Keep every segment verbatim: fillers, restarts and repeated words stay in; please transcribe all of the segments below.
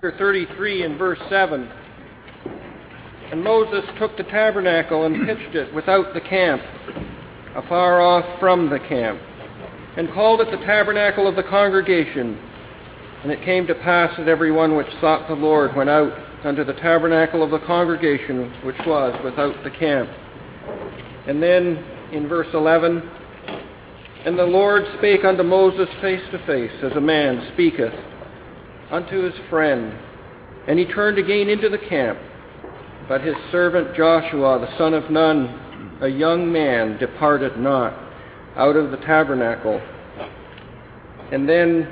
thirty-three in verse seven. And Moses took the tabernacle and pitched it without the camp, afar off from the camp, and called it the tabernacle of the congregation. And it came to pass that every one which sought the Lord went out unto the tabernacle of the congregation, which was without the camp. And then in verse eleven, and the Lord spake unto Moses face to face, as a man speaketh unto his friend. And he turned again into the camp. But his servant Joshua, the son of Nun, a young man, departed not out of the tabernacle. And then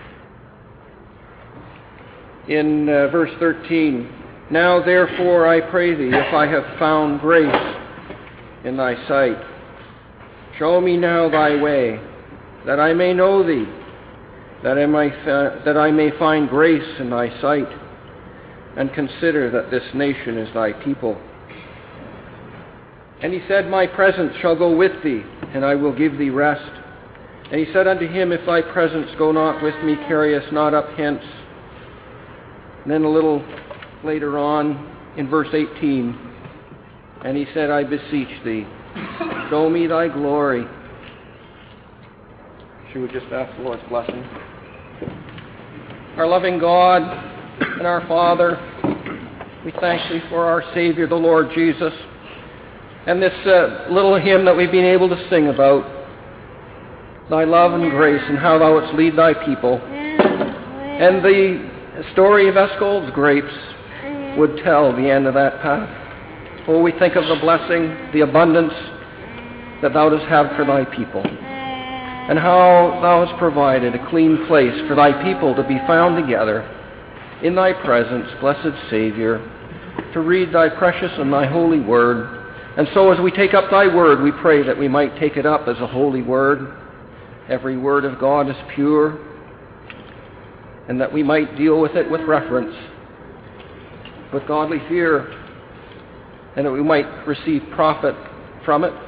in uh, verse thirteen, now therefore I pray thee, if I have found grace in thy sight, show me now thy way, that I may know thee, that I may, fa- that I may find grace in thy sight, and consider that this nation is thy people. And he said, my presence shall go with thee, and I will give thee rest. And he said unto him, if thy presence go not with me, carry us not up hence. And then a little later on, in verse eighteen, and he said, I beseech thee, show me thy glory. Should we just ask the Lord's blessing? Our loving God and our Father, we thank thee for our Savior, the Lord Jesus, and this uh, little hymn that we've been able to sing about, thy love and grace and how thou wouldst lead thy people. And the story of Eschol's grapes would tell the end of that path. Oh, we think of the blessing, the abundance that thou dost have for thy people, and how thou hast provided a clean place for thy people to be found together in thy presence, blessed Savior, to read thy precious and thy holy word. And so as we take up thy word, we pray that we might take it up as a holy word. Every word of God is pure, and that we might deal with it with reverence, with godly fear, and that we might receive profit from it,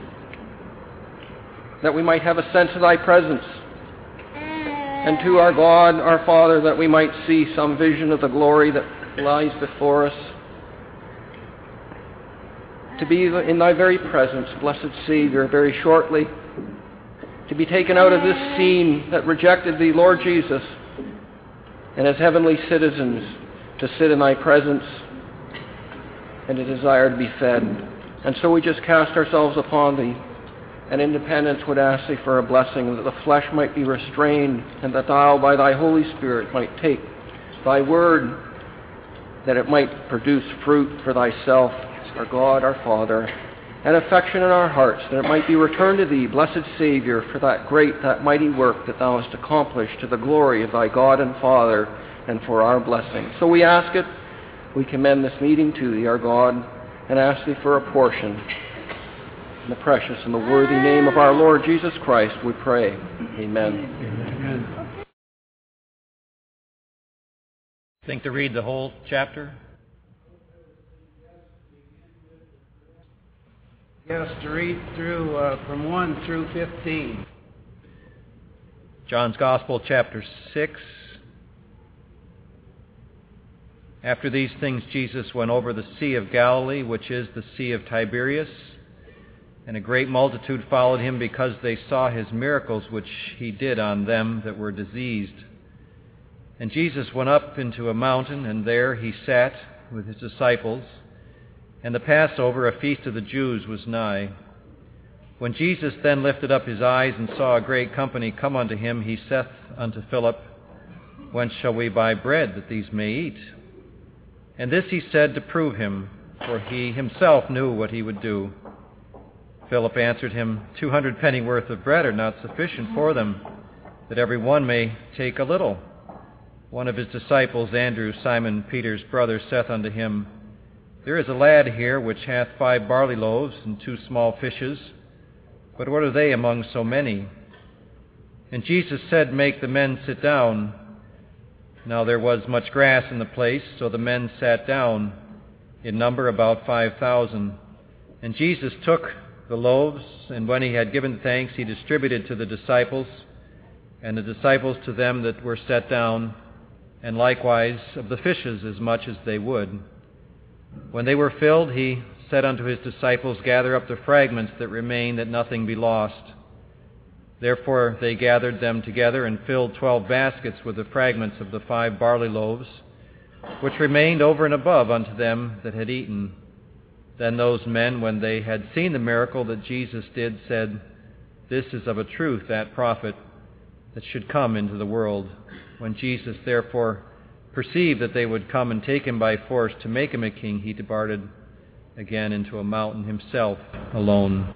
that we might have a sense of thy presence, and to our God, our Father, that we might see some vision of the glory that lies before us, to be in thy very presence, blessed Savior, very shortly, to be taken out of this scene that rejected thee, Lord Jesus, and as heavenly citizens, to sit in thy presence and to desire to be fed. And so we just cast ourselves upon thee, and in dependence would ask thee for a blessing, that the flesh might be restrained, and that thou by thy Holy Spirit might take thy word, that it might produce fruit for thyself, our God, our Father, and affection in our hearts, that it might be returned to thee, blessed Savior, for that great, that mighty work that thou hast accomplished to the glory of thy God and Father, and for our blessing. So we ask it, we commend this meeting to thee, our God, and ask thee for a portion. In the precious and the worthy name of our Lord Jesus Christ, we pray. Amen. Amen. Think to read the whole chapter? Yes, to read through uh, from one through fifteen. John's Gospel, chapter six. After these things Jesus went over the Sea of Galilee, which is the Sea of Tiberias, and a great multitude followed him because they saw his miracles which he did on them that were diseased. And Jesus went up into a mountain, and there he sat with his disciples. And the Passover, a feast of the Jews, was nigh. When Jesus then lifted up his eyes and saw a great company come unto him, he saith unto Philip, Whence shall we buy bread that these may eat? And this he said to prove him, for he himself knew what he would do. Philip answered him, Two hundred pennyworth of bread are not sufficient for them, that every one may take a little. One of his disciples, Andrew, Simon Peter's brother, saith unto him, There is a lad here which hath five barley loaves and two small fishes, but what are they among so many? And Jesus said, Make the men sit down. Now there was much grass in the place, so the men sat down, in number about five thousand. And Jesus took the loaves, and when he had given thanks, he distributed to the disciples, and the disciples to them that were set down, and likewise of the fishes as much as they would. When they were filled, he said unto his disciples, Gather up the fragments that remain, that nothing be lost. Therefore they gathered them together and filled twelve baskets with the fragments of the five barley loaves, which remained over and above unto them that had eaten. Then those men, when they had seen the miracle that Jesus did, said, This is of a truth that prophet that should come into the world. When Jesus therefore perceived that they would come and take him by force to make him a king, he departed again into a mountain himself alone.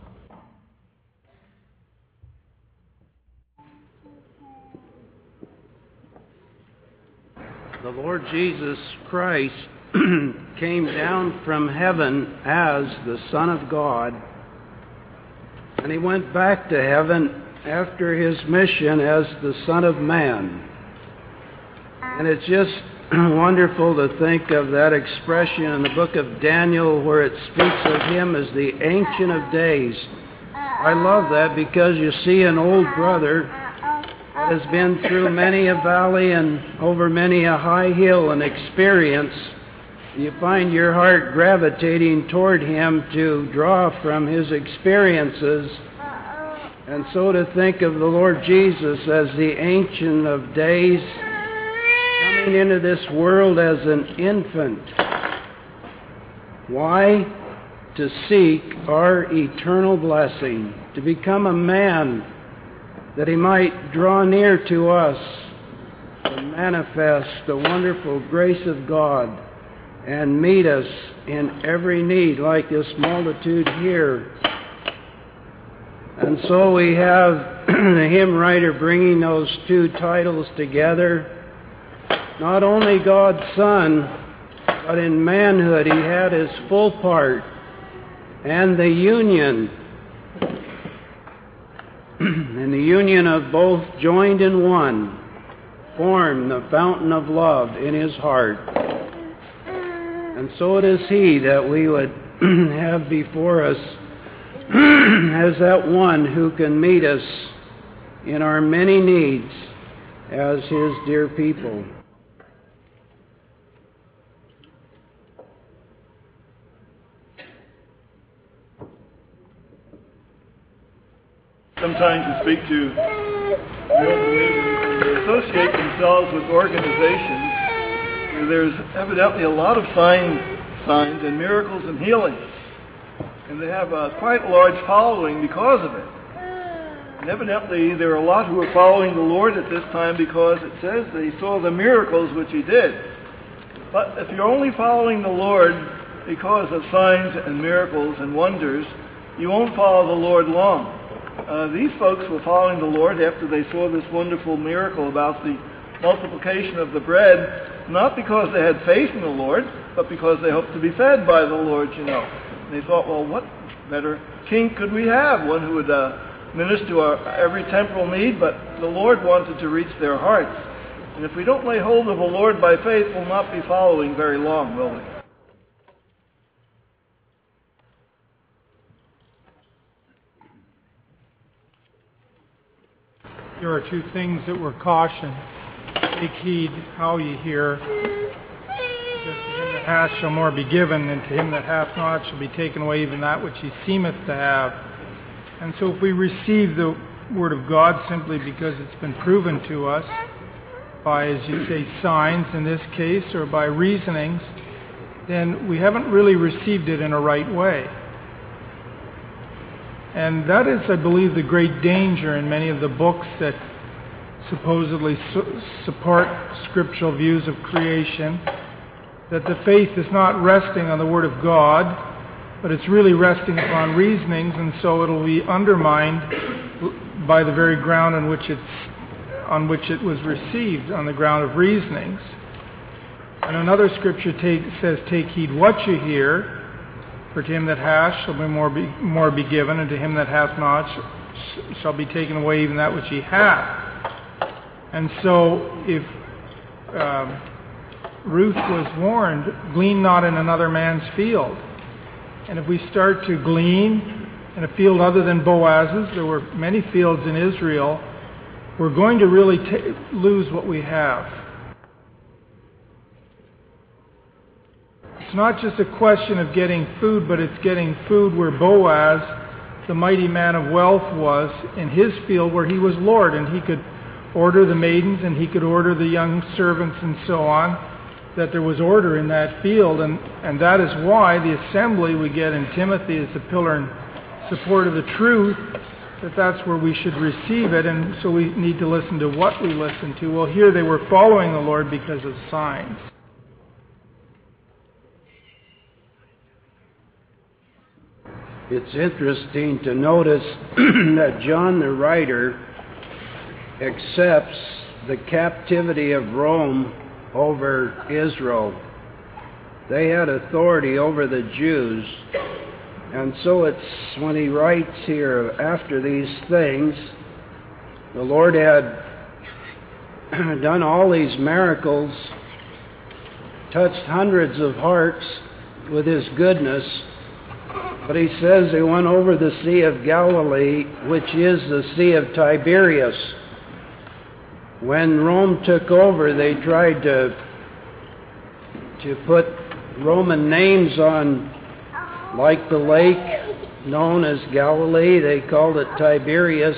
The Lord Jesus Christ came down from heaven as the Son of God, and he went back to heaven after his mission as the Son of Man. And it's just wonderful to think of that expression in the book of Daniel where it speaks of him as the Ancient of Days. I love that because you see an old brother that has been through many a valley and over many a high hill and experience. You find your heart gravitating toward him to draw from his experiences. And so to think of the Lord Jesus as the Ancient of Days, coming into this world as an infant. Why? To seek our eternal blessing, to become a man that he might draw near to us, to manifest the wonderful grace of God and meet us in every need like this multitude here. And so we have the hymn writer bringing those two titles together. Not only God's Son, but in manhood he had his full part, and the union, and the union of both joined in one, formed the fountain of love in his heart. And so it is he that we would have before us as that one who can meet us in our many needs as his dear people. Sometimes you speak to real believers and they associate themselves with organizations where there's evidently a lot of sign, signs and miracles and healings. And they have a quite large following because of it. And evidently there are a lot who are following the Lord at this time because it says they saw the miracles which he did. But if you're only following the Lord because of signs and miracles and wonders, you won't follow the Lord long. Uh, these folks were following the Lord after they saw this wonderful miracle about the multiplication of the bread, not because they had faith in the Lord, but because they hoped to be fed by the Lord, you know. And they thought, well, what better king could we have? One who would uh, minister to our every temporal need, but the Lord wanted to reach their hearts. And if we don't lay hold of the Lord by faith, we'll not be following very long, will we? There are two things that we're cautioned. Take heed how ye hear. Because to him that hath shall more be given, and to him that hath not shall be taken away even that which he seemeth to have. And so if we receive the Word of God simply because it's been proven to us by, as you say, signs in this case, or by reasonings, then we haven't really received it in a right way. And that is, I believe, the great danger in many of the books that supposedly su- support scriptural views of creation, that the faith is not resting on the Word of God, but it's really resting upon reasonings, and so it'll be undermined by the very ground on which it's on which it was received, on the ground of reasonings. And another scripture take, says, "Take heed what you hear. For to him that hath shall be more, be more be given, and to him that hath not sh- shall be taken away even that which he hath." And so, if um, Ruth was warned, "Glean not in another man's field," and if we start to glean in a field other than Boaz's, there were many fields in Israel, we're going to really t- lose what we have. It's not just a question of getting food, but it's getting food where Boaz, the mighty man of wealth, was in his field where he was Lord, and he could order the maidens and he could order the young servants and so on, that there was order in that field. And, and that is why the assembly we get in Timothy is the pillar and support of the truth, that that's where we should receive it, and so we need to listen to what we listen to. Well, here they were following the Lord because of signs. It's interesting to notice that John the writer accepts the captivity of Rome over Israel. They had authority over the Jews. And so it's when he writes here, after these things, the Lord had done all these miracles, touched hundreds of hearts with his goodness, but he says he went over the Sea of Galilee, which is the Sea of Tiberias. When Rome took over, they tried to, to put Roman names on, like the lake known as Galilee. They called it Tiberias.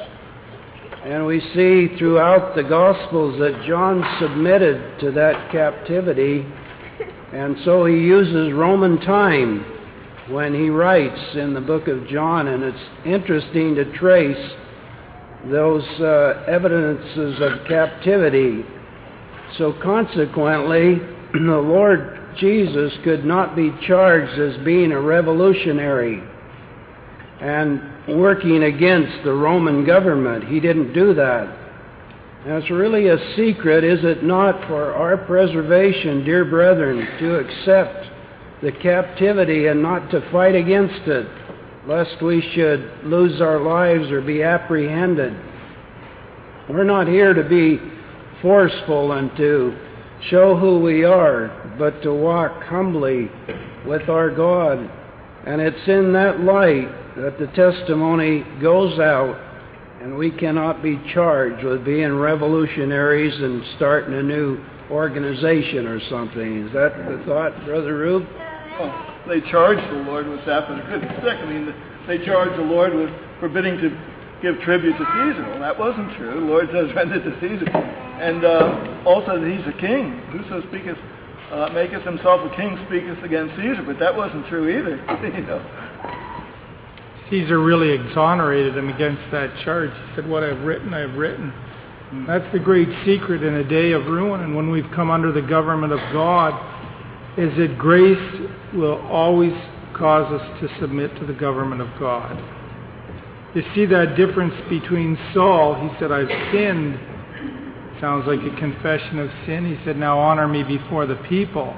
And we see throughout the Gospels that John submitted to that captivity, and so he uses Roman time when he writes in the book of John, and it's interesting to trace those uh, evidences of captivity. So consequently, the Lord Jesus could not be charged as being a revolutionary and working against the Roman government. He didn't do that. And it's really a secret, is it not, for our preservation, dear brethren, to accept the captivity and not to fight against it, lest we should lose our lives or be apprehended. We're not here to be forceful and to show who we are, but to walk humbly with our God. And it's in that light that the testimony goes out, and we cannot be charged with being revolutionaries and starting a new organization or something. Is that the thought, Brother Rube? Well, they charged the Lord with that, but it couldn't stick. I mean, they charged the Lord with forbidding to give tribute to Caesar. Well, that wasn't true. The Lord says, render to Caesar. And uh, also that he's a king. Whoso speaketh, uh, maketh himself a king, speaketh against Caesar. But that wasn't true either. You know. Caesar really exonerated him against that charge. He said, what I've written, I've written. Mm. That's the great secret in a day of ruin. And when we've come under the government of God, is that grace will always cause us to submit to the government of God. You see that difference between Saul. He said, I've sinned. Sounds like a confession of sin. He said, now honor me before the people.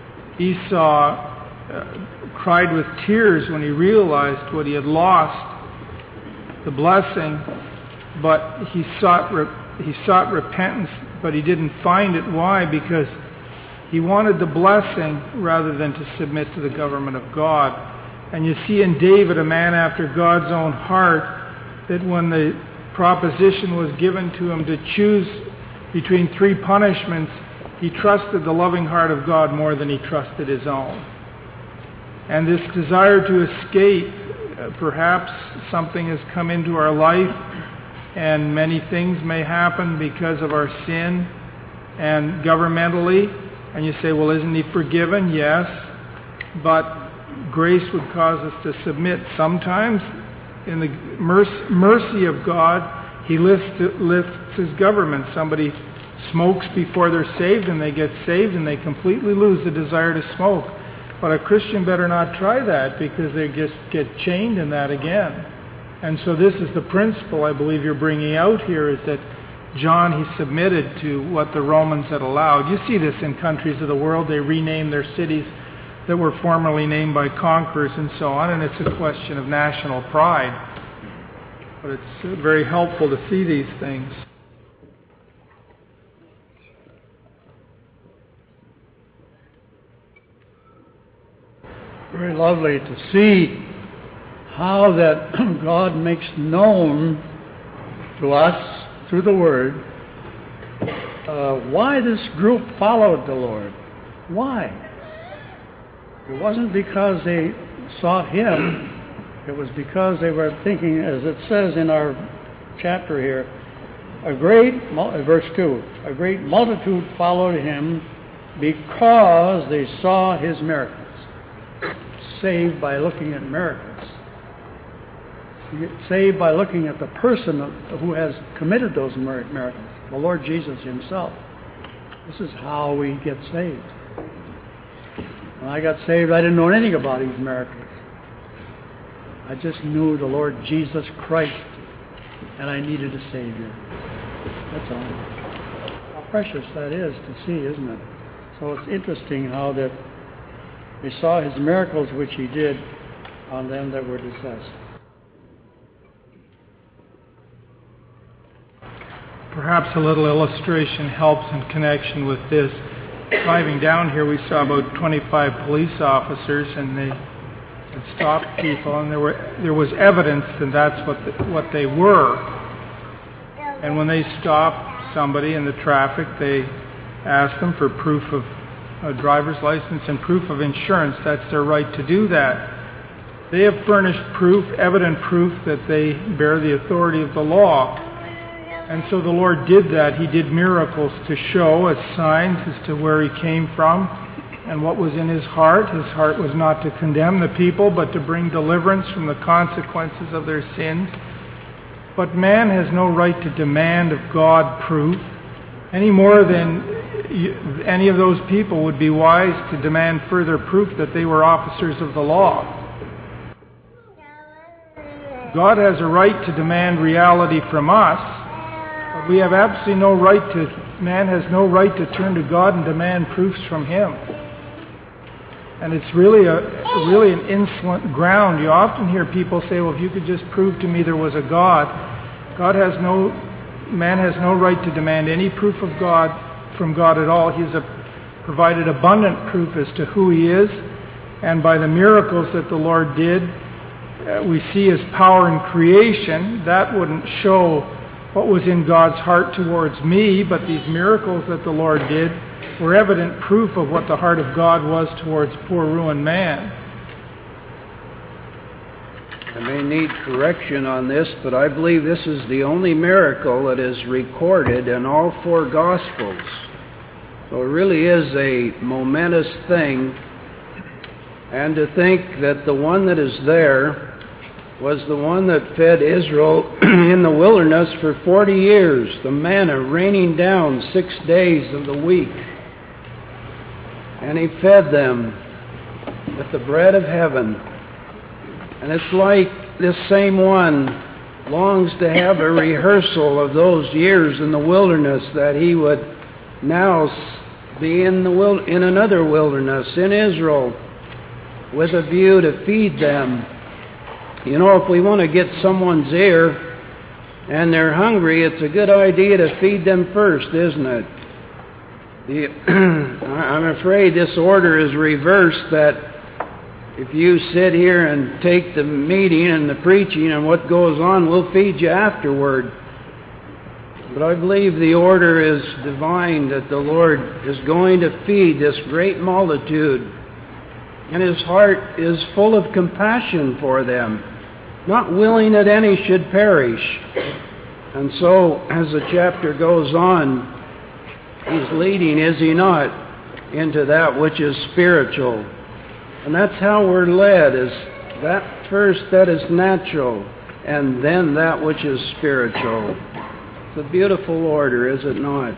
Esau uh, cried with tears when he realized what he had lost, the blessing, but he sought re- he sought repentance, but he didn't find it. Why? Because he wanted the blessing rather than to submit to the government of God. And you see in David, a man after God's own heart, that when the proposition was given to him to choose between three punishments, he trusted the loving heart of God more than he trusted his own. And this desire to escape, uh, perhaps something has come into our life, and many things may happen because of our sin and governmentally. And you say, well, isn't he forgiven? Yes. But grace would cause us to submit. Sometimes, in the mercy of God, he lifts, lifts his government. Somebody smokes before they're saved, and they get saved, and they completely lose the desire to smoke. But a Christian better not try that, because they just get chained in that again. And so this is the principle I believe you're bringing out here, is that John, he submitted to what the Romans had allowed. You see this in countries of the world. They rename their cities that were formerly named by conquerors and so on, and it's a question of national pride. But it's very helpful to see these things. Very lovely to see how that God makes known to us through the Word uh, why this group followed the Lord. Why? It wasn't because they sought him. It was because they were thinking, as it says in our chapter here, a great, verse two, a great multitude followed him because they saw his miracles. Saved by looking at miracles. Saved by looking at the person who has committed those miracles, the Lord Jesus himself. This is how we get saved. When I got saved, I didn't know anything about these miracles. I just knew the Lord Jesus Christ, and I needed a Savior. That's all. How precious that is to see, isn't it? So it's interesting how that they saw his miracles which he did on them that were possessed. Perhaps a little illustration helps in connection with this. Driving down here, we saw about twenty-five police officers, and they had stopped people, and there were there was evidence that that's what the, what they were. And when they stopped somebody in the traffic, they asked them for proof of a driver's license and proof of insurance. That's their right to do that. They have furnished proof, evident proof, that they bear the authority of the law. And so the Lord did that. He did miracles to show as signs as to where he came from and what was in his heart. His heart was not to condemn the people, but to bring deliverance from the consequences of their sins. But man has no right to demand of God proof, any more than any of those people would be wise to demand further proof that they were officers of the law. God has a right to demand reality from us. We have absolutely no right to, man has no right to turn to God and demand proofs from him. And it's really a really an insolent ground. You often hear people say, well, if you could just prove to me there was a God. God has no, man has no right to demand any proof of God from God at all. He's a, provided abundant proof as to who he is. And by the miracles that the Lord did, uh, we see his power in creation. That wouldn't show what was in God's heart towards me, but these miracles that the Lord did were evident proof of what the heart of God was towards poor ruined man. I may need correction on this, but I believe this is the only miracle that is recorded in all four Gospels. So it really is a momentous thing. And to think that the one that is there was the one that fed Israel in the wilderness for forty years, the manna raining down six days of the week. And he fed them with the bread of heaven. And it's like this same one longs to have a rehearsal of those years in the wilderness, that he would now be in the wild- in another wilderness, in Israel, with a view to feed them. You know, if we want to get someone's ear and they're hungry, it's a good idea to feed them first, isn't it? The, I'm afraid this order is reversed, that if you sit here and take the meeting and the preaching and what goes on, we'll feed you afterward. But I believe the order is divine, that the Lord is going to feed this great multitude. And his heart is full of compassion for them, not willing that any should perish. And so, as the chapter goes on, he's leading, is he not, into that which is spiritual. And that's how we're led, is that first that is natural, and then that which is spiritual. It's a beautiful order, is it not?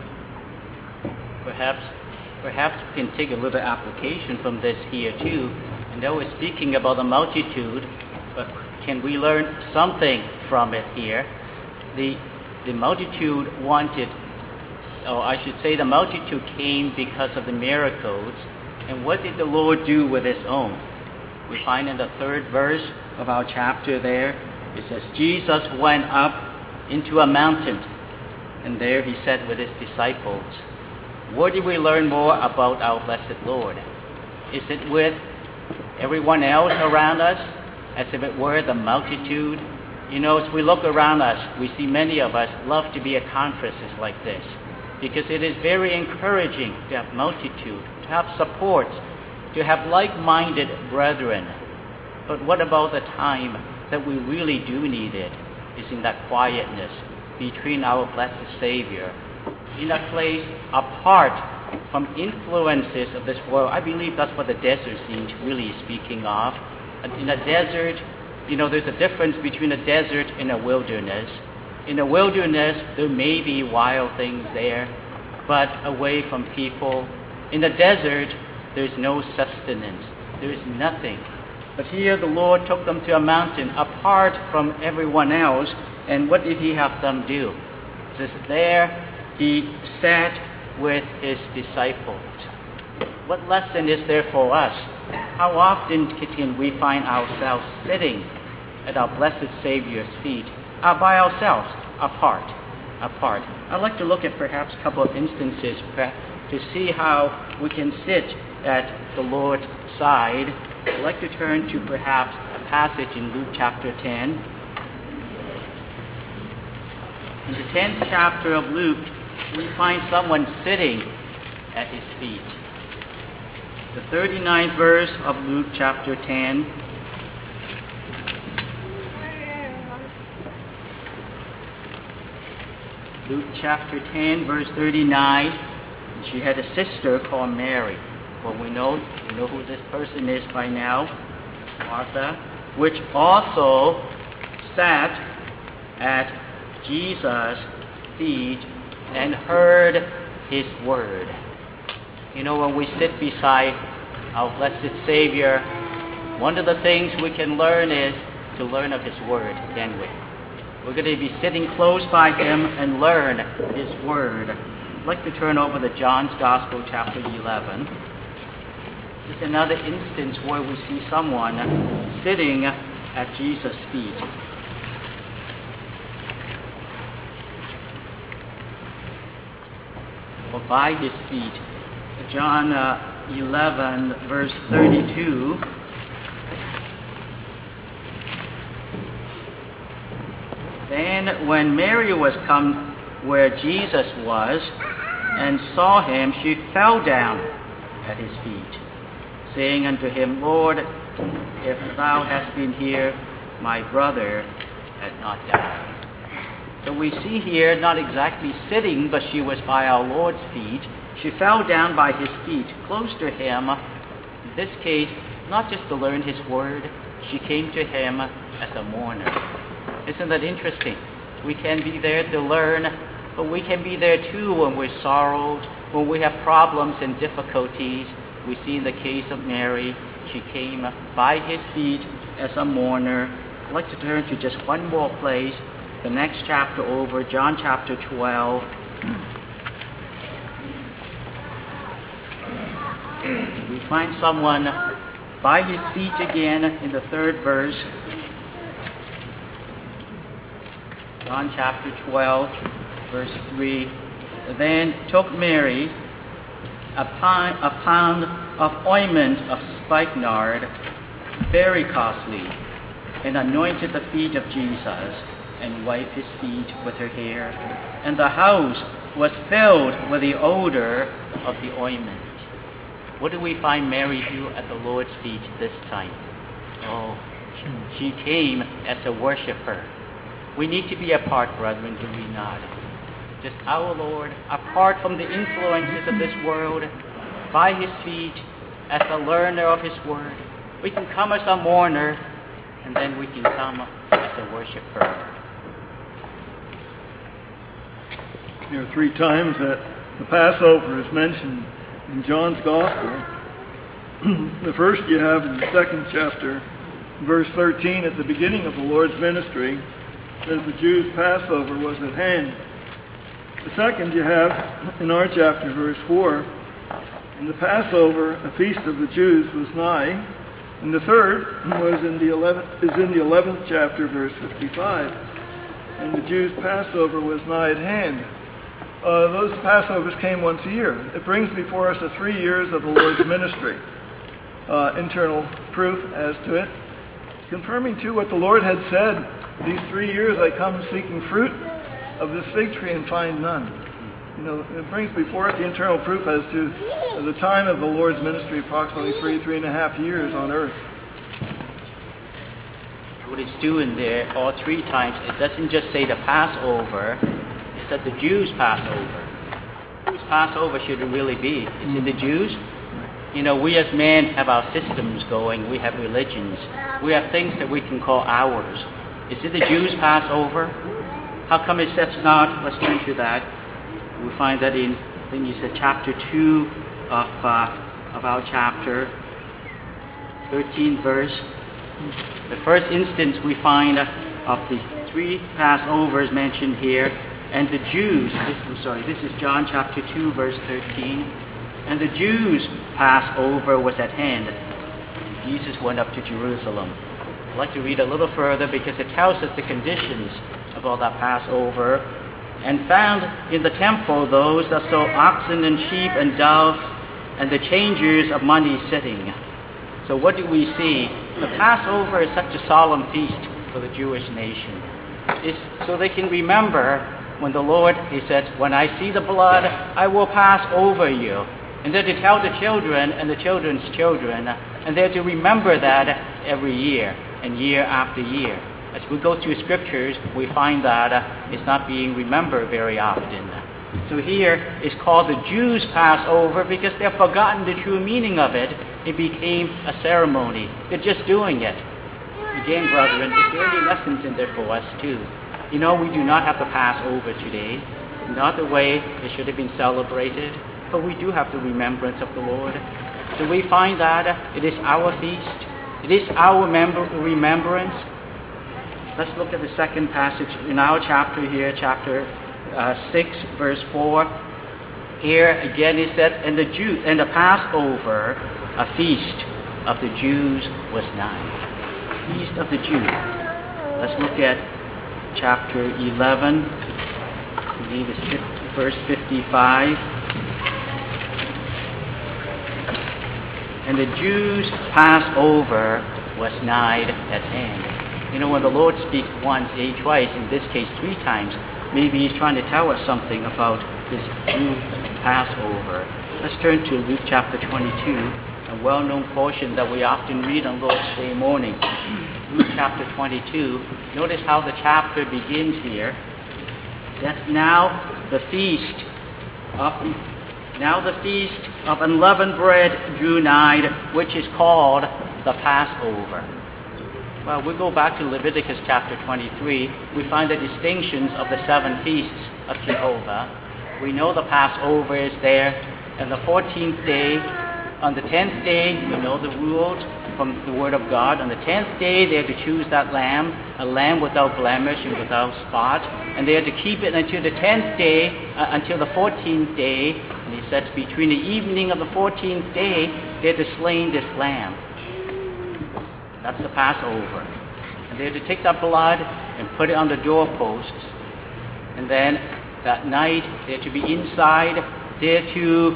Perhaps Perhaps we can take a little application from this here too. And that was speaking about the multitude, but can we learn something from it here? The the multitude wanted, or I should say the multitude came because of the miracles. And what did the Lord do with his own? We find in the third verse of our chapter there, it says, Jesus went up into a mountain, and there he sat with his disciples. Where do we learn more about our blessed Lord? Is it with everyone else around us, as if it were the multitude? You know, as we look around us, we see many of us love to be at conferences like this, because it is very encouraging to have multitude, to have support, to have like-minded brethren. But what about the time that we really do need it? Is in that quietness between our blessed Savior, in a place apart from influences of this world. I believe that's what the desert scene really is speaking of. In a desert, you know, there's a difference between a desert and a wilderness. In a wilderness, there may be wild things there, but away from people. In the desert, there's no sustenance. There's nothing. But here the Lord took them to a mountain apart from everyone else. And what did he have them do? It says there he sat with his disciples. What lesson is there for us? How often can we find ourselves sitting at our blessed Savior's feet uh, by ourselves, apart, apart? I'd like to look at perhaps a couple of instances to see how we can sit at the Lord's side. I'd like to turn to perhaps a passage in Luke chapter ten. In the tenth chapter of Luke, we find someone sitting at his feet. The thirty-ninth verse of Luke chapter ten. Luke chapter ten, verse thirty-nine. She had a sister called Mary. Well, we know, we know who this person is by now, Martha, which also sat at Jesus' feet and heard his word. You know, when we sit beside our blessed Savior, one of the things we can learn is to learn of his word, can we? We're going to be sitting close by him and learn his word. I'd like to turn over to John's Gospel, chapter eleven. This is another instance where we see someone sitting at Jesus' feet. Or by his feet. John uh, eleven, verse thirty-two. Then when Mary was come where Jesus was and saw him, she fell down at his feet, saying unto him, Lord, if thou hadst been here, my brother had not died. So we see here not exactly sitting, but she was by our Lord's feet. She fell down by his feet, close to him. In this case, not just to learn his word, she came to him as a mourner. Isn't that interesting? We can be there to learn, but we can be there too when we're sorrowed, when we have problems and difficulties. We see in the case of Mary, she came by his feet as a mourner. I'd like to turn to just one more place, the next chapter over, John chapter twelve. We find someone by his feet again in the third verse. John chapter twelve, verse three. Then took Mary a pound, a pound of ointment of spikenard, very costly, and anointed the feet of Jesus, and wiped his feet with her hair. And the house was filled with the odor of the ointment. What do we find Mary do at the Lord's feet this time? Oh, she came as a worshiper. We need to be apart, brethren, do we not? Just our Lord, apart from the influences of this world, by his feet, as a learner of his word. We can come as a mourner, and then we can come as a worshiper. There are three times that the Passover is mentioned in John's Gospel. The first you have in the second chapter, verse thirteen, at the beginning of the Lord's ministry, says the Jews' Passover was at hand. The second you have in our chapter, verse four, and the Passover, a feast of the Jews, was nigh. And the third was in the eleventh, is in the eleventh chapter, verse fifty-five. And the Jews' Passover was nigh at hand. Uh, those Passovers came once a year. It brings before us the three years of the Lord's ministry. Uh, internal proof as to it. Confirming, too, what the Lord had said. These three years I come seeking fruit of this fig tree and find none. You know, it brings before it the internal proof as to the time of the Lord's ministry, approximately three, three and a half years on earth. What it's doing there, all three times, it doesn't just say the Passover, it said the Jews' Passover. Whose Passover should it really be? Is it the Jews? You know, we as men have our systems going, we have religions, we have things that we can call ours. Is it the Jews' Passover? How come it says not? Let's turn to that. We find that in, I think you said chapter two of, uh, of our chapter, thirteenth verse. The first instance we find of the three Passovers mentioned here, and the Jews, this, I'm sorry, this is John chapter two, verse thirteen. And the Jews' Passover was at hand. Jesus went up to Jerusalem. I'd like to read a little further because it tells us the conditions of all that Passover. And found in the temple those that sold oxen and sheep and doves, and the changers of money sitting. So what do we see? The Passover is such a solemn feast for the Jewish nation. It's so they can remember when the Lord, he said, when I see the blood, I will pass over you. And they're to tell the children and the children's children, and they're to remember that every year and year after year. As we go through scriptures, we find that uh, it's not being remembered very often. So here it's called the Jews' Passover because they've forgotten the true meaning of it. It became a ceremony. They're just doing it. Again, brethren, is there any lessons in there for us too? You know, we do not have the Passover today. Not the way it should have been celebrated. But we do have the remembrance of the Lord. So we find that it is our feast. It is our member- remembrance. Let's look at the second passage in our chapter here, chapter uh, six, verse four. Here again it said, and the Jew and the Passover, a feast of the Jews was nigh. Feast of the Jews. Let's look at chapter eleven. I believe it's verse fifty-five. And the Jews' Passover was nigh at hand. You know, when the Lord speaks once, eh, twice, in this case three times, maybe he's trying to tell us something about this Jew Passover. Let's turn to Luke chapter twenty-two, a well-known portion that we often read on Lord's Day morning. Luke chapter twenty-two. Notice how the chapter begins here. It says, now the feast of Now the feast of unleavened bread drew nigh, which is called the Passover. Well, we go back to Leviticus chapter twenty-three. We find the distinctions of the seven feasts of Jehovah. We know the Passover is there. And the fourteenth day, on the tenth day, we know the rules from the Word of God. On the tenth day, they are to choose that lamb, a lamb without blemish and without spot. And they are to keep it until the tenth day, uh, until the fourteenth day. And he says, between the evening of the fourteenth day, they're to slay this lamb. That's the Passover. And they're to take that blood and put it on the doorposts. And then that night, they're to be inside. They're to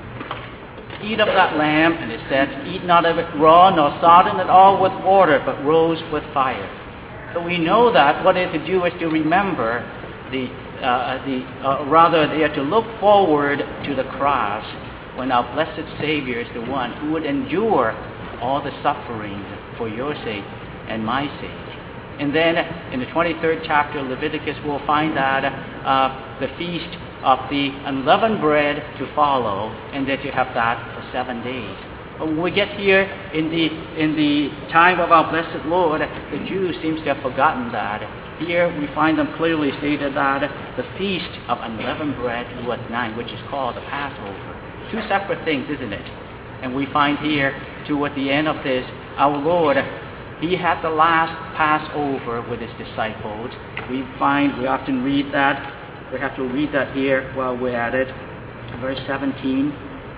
eat of that lamb, and it says, eat not of it raw, nor sodden it all with water, but roast with fire. So we know that what they're to do is to remember the, uh, the uh, rather they are to look forward to the cross when our blessed Savior is the one who would endure all the suffering for your sake and my sake. And then in the twenty-third chapter of Leviticus, we'll find that uh, the feast of the unleavened bread to follow, and they're to have that for seven days. But when we get here in the in the time of our blessed Lord, the Jews seems to have forgotten that. Here we find them clearly stated that the feast of unleavened bread was nigh, which is called the Passover. Two separate things, isn't it? And we find here, toward the end of this, our Lord, he had the last Passover with his disciples. We find, we often read that. We have to read that here while we're at it. Verse seventeen.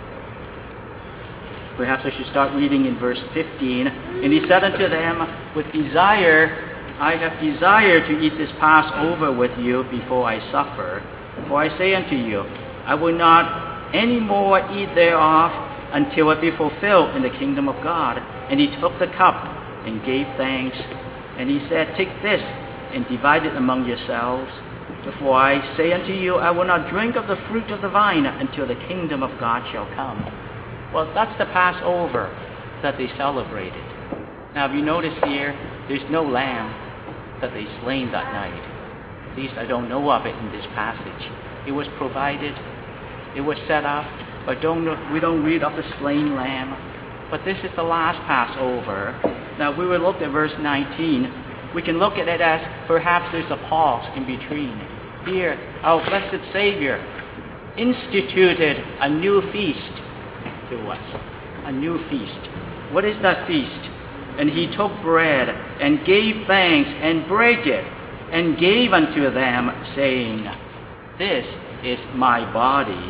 Perhaps I should start reading in verse fifteen. And he said unto them, with desire, I have desired to eat this Passover with you before I suffer. For I say unto you, I will not any more eat thereof until it be fulfilled in the kingdom of God. And he took the cup and gave thanks. And he said, take this and divide it among yourselves. Therefore I say unto you, I will not drink of the fruit of the vine until the kingdom of God shall come. Well, that's the Passover that they celebrated. Now, if you notice here, there's no lamb that they slain that night. At least I don't know of it in this passage. It was provided, it was set up, but don't know, we don't read of the slain lamb. But this is the last Passover. Now, we will look at verse nineteen. We can look at it as perhaps there's a pause in between. Here, our blessed Savior instituted a new feast to us. A new feast. What is that feast? And he took bread and gave thanks and brake it and gave unto them, saying, This is my body,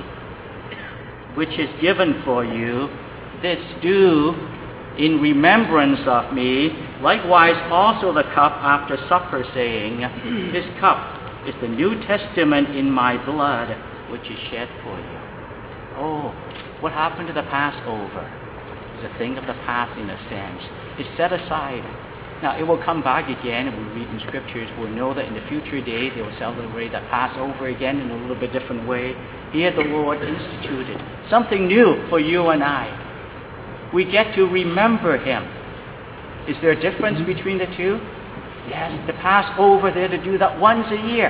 which is given for you. This do in remembrance of me. Likewise also the cup after supper, saying, This cup is the New Testament in my blood, which is shed for you. Oh, what happened to the Passover? It's a thing of the past in a sense. It's set aside. Now, it will come back again, and we read in Scriptures, we'll know that in the future day they will celebrate that Passover again in a little bit different way. Here the Lord instituted something new for you and I. We get to remember Him. Is there a difference between the two? Yes, the Passover, they're to do that once a year.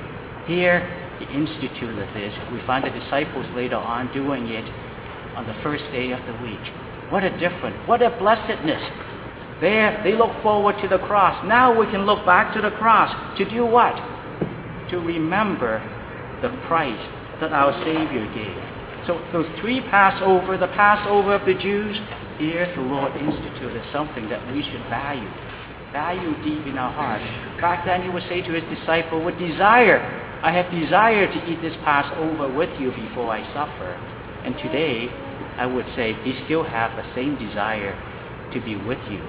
Here, He instituted this. We find the disciples later on doing it on the first day of the week. What a difference. What a blessedness. There, they look forward to the cross. Now we can look back to the cross. To do what? To remember the price that our Savior gave. So those three Passover, the Passover of the Jews, here the Lord instituted something that we should value. Value deep in our heart. Back then He would say to His disciple, with desire, I have desired to eat this Passover with you before I suffer. And today, I would say, He still have the same desire to be with you.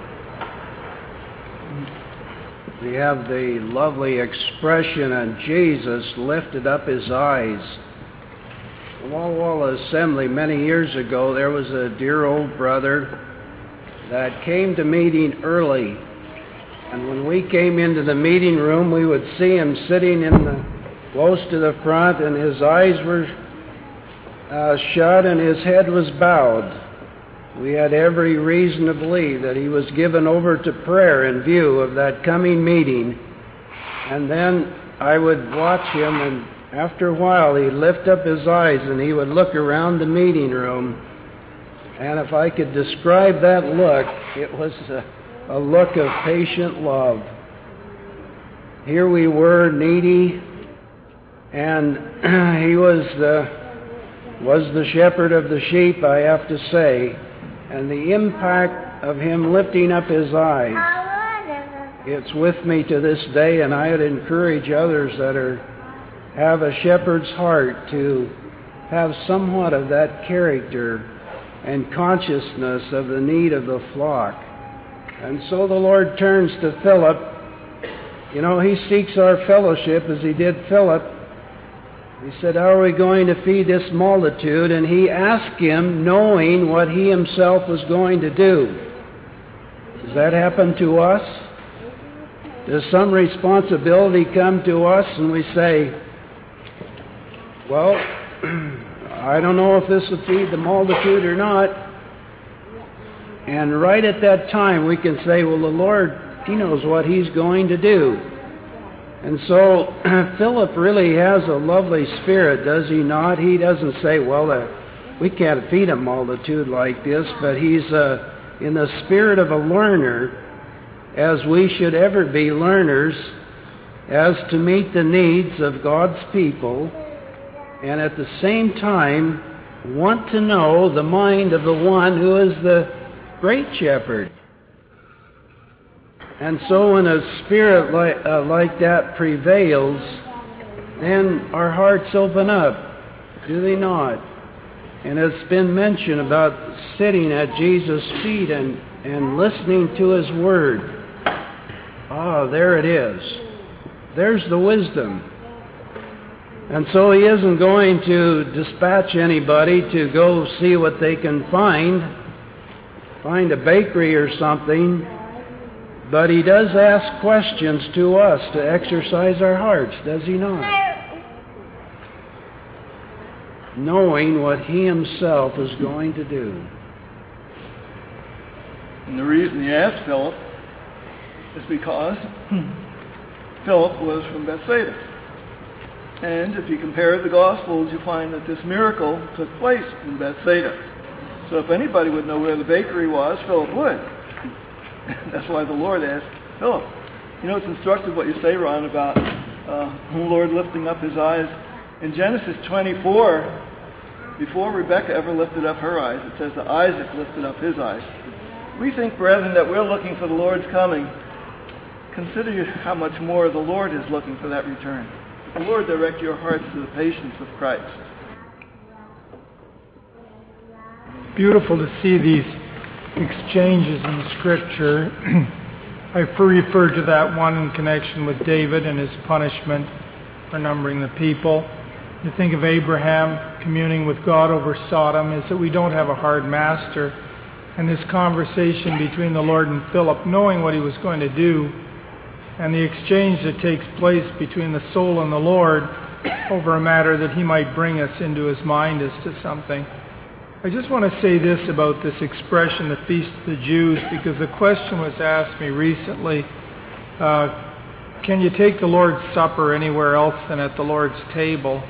We have the lovely expression, and Jesus lifted up His eyes. In Walla Walla Assembly many years ago, there was a dear old brother that came to meeting early. And when we came into the meeting room, we would see him sitting in the close to the front, and his eyes were uh, shut and his head was bowed. We had every reason to believe that he was given over to prayer in view of that coming meeting. And then I would watch him, and after a while he'd lift up his eyes and he would look around the meeting room. And if I could describe that look, it was a, a look of patient love. Here we were, needy, and he was uh, was the shepherd of the sheep, I have to say. And the impact of him lifting up his eyes, it's with me to this day, and I would encourage others that are have a shepherd's heart to have somewhat of that character and consciousness of the need of the flock. And so the Lord turns to Philip. You know, He seeks our fellowship as He did Philip. He said, how are we going to feed this multitude? And He asked him knowing what He Himself was going to do. Does that happen to us? Does some responsibility come to us and we say, well, I don't know if this will feed the multitude or not. And right at that time we can say, well, the Lord, He knows what He's going to do. And so Philip really has a lovely spirit, does he not? He doesn't say, well, uh, we can't feed a multitude like this, but he's uh, in the spirit of a learner, as we should ever be learners, as to meet the needs of God's people, and at the same time want to know the mind of the one who is the great shepherd. And so when a spirit like, uh, like that prevails, then our hearts open up, do they not? And it's been mentioned about sitting at Jesus' feet and, and listening to His Word. Ah, there it is. There's the wisdom. And so He isn't going to dispatch anybody to go see what they can find, find a bakery or something. But he does ask questions to us to exercise our hearts, does he not? Knowing what he himself is going to do. And the reason he asked Philip is because Philip was from Bethsaida. And if you compare the Gospels, you find that this miracle took place in Bethsaida. So if anybody would know where the bakery was, Philip would. That's why the Lord asked Philip. You know, it's instructive what you say, Ron, about uh, the Lord lifting up his eyes. In Genesis twenty-four, before Rebekah ever lifted up her eyes, it says that Isaac lifted up his eyes. We think, brethren, that we're looking for the Lord's coming. Consider how much more the Lord is looking for that return. The Lord direct your hearts to the patience of Christ. It's beautiful to see these exchanges in Scripture. I referred to that one in connection with David and his punishment for numbering the people. You think of Abraham communing with God over Sodom, is that we don't have a hard master. And this conversation between the Lord and Philip, knowing what he was going to do, and the exchange that takes place between the soul and the Lord over a matter that he might bring us into his mind as to something. I just want to say this about this expression, the Feast of the Jews, because the question was asked me recently, uh, can you take the Lord's Supper anywhere else than at the Lord's table?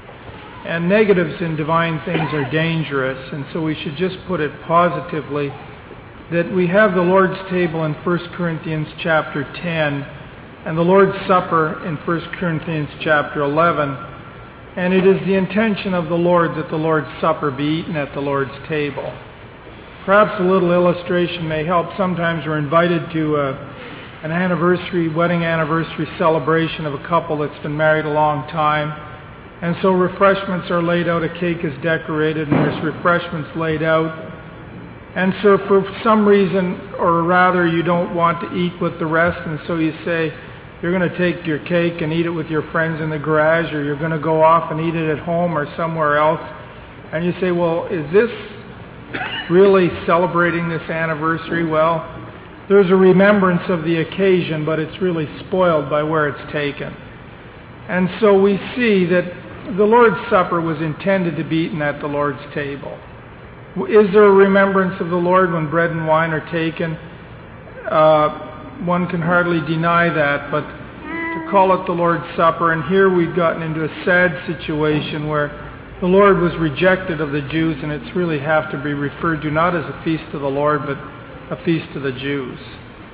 And negatives in divine things are dangerous, and so we should just put it positively, that we have the Lord's table in First Corinthians chapter ten, and the Lord's Supper in First Corinthians chapter eleven. And it is the intention of the Lord that the Lord's Supper be eaten at the Lord's table. Perhaps a little illustration may help. Sometimes we're invited to uh, an anniversary, wedding anniversary celebration of a couple that's been married a long time. And so refreshments are laid out, a cake is decorated, and there's refreshments laid out. And so for some reason, or rather you don't want to eat with the rest, and so you say, you're going to take your cake and eat it with your friends in the garage, or you're going to go off and eat it at home or somewhere else. And you say, well, is this really celebrating this anniversary? Well, there's a remembrance of the occasion, but it's really spoiled by where it's taken. And so we see that the Lord's Supper was intended to be eaten at the Lord's table. Is there a remembrance of the Lord when bread and wine are taken? Uh, one can hardly deny that, but to call it the Lord's Supper, and here we've gotten into a sad situation where the Lord was rejected of the Jews, and it's really have to be referred to not as a feast of the Lord, but a feast of the Jews.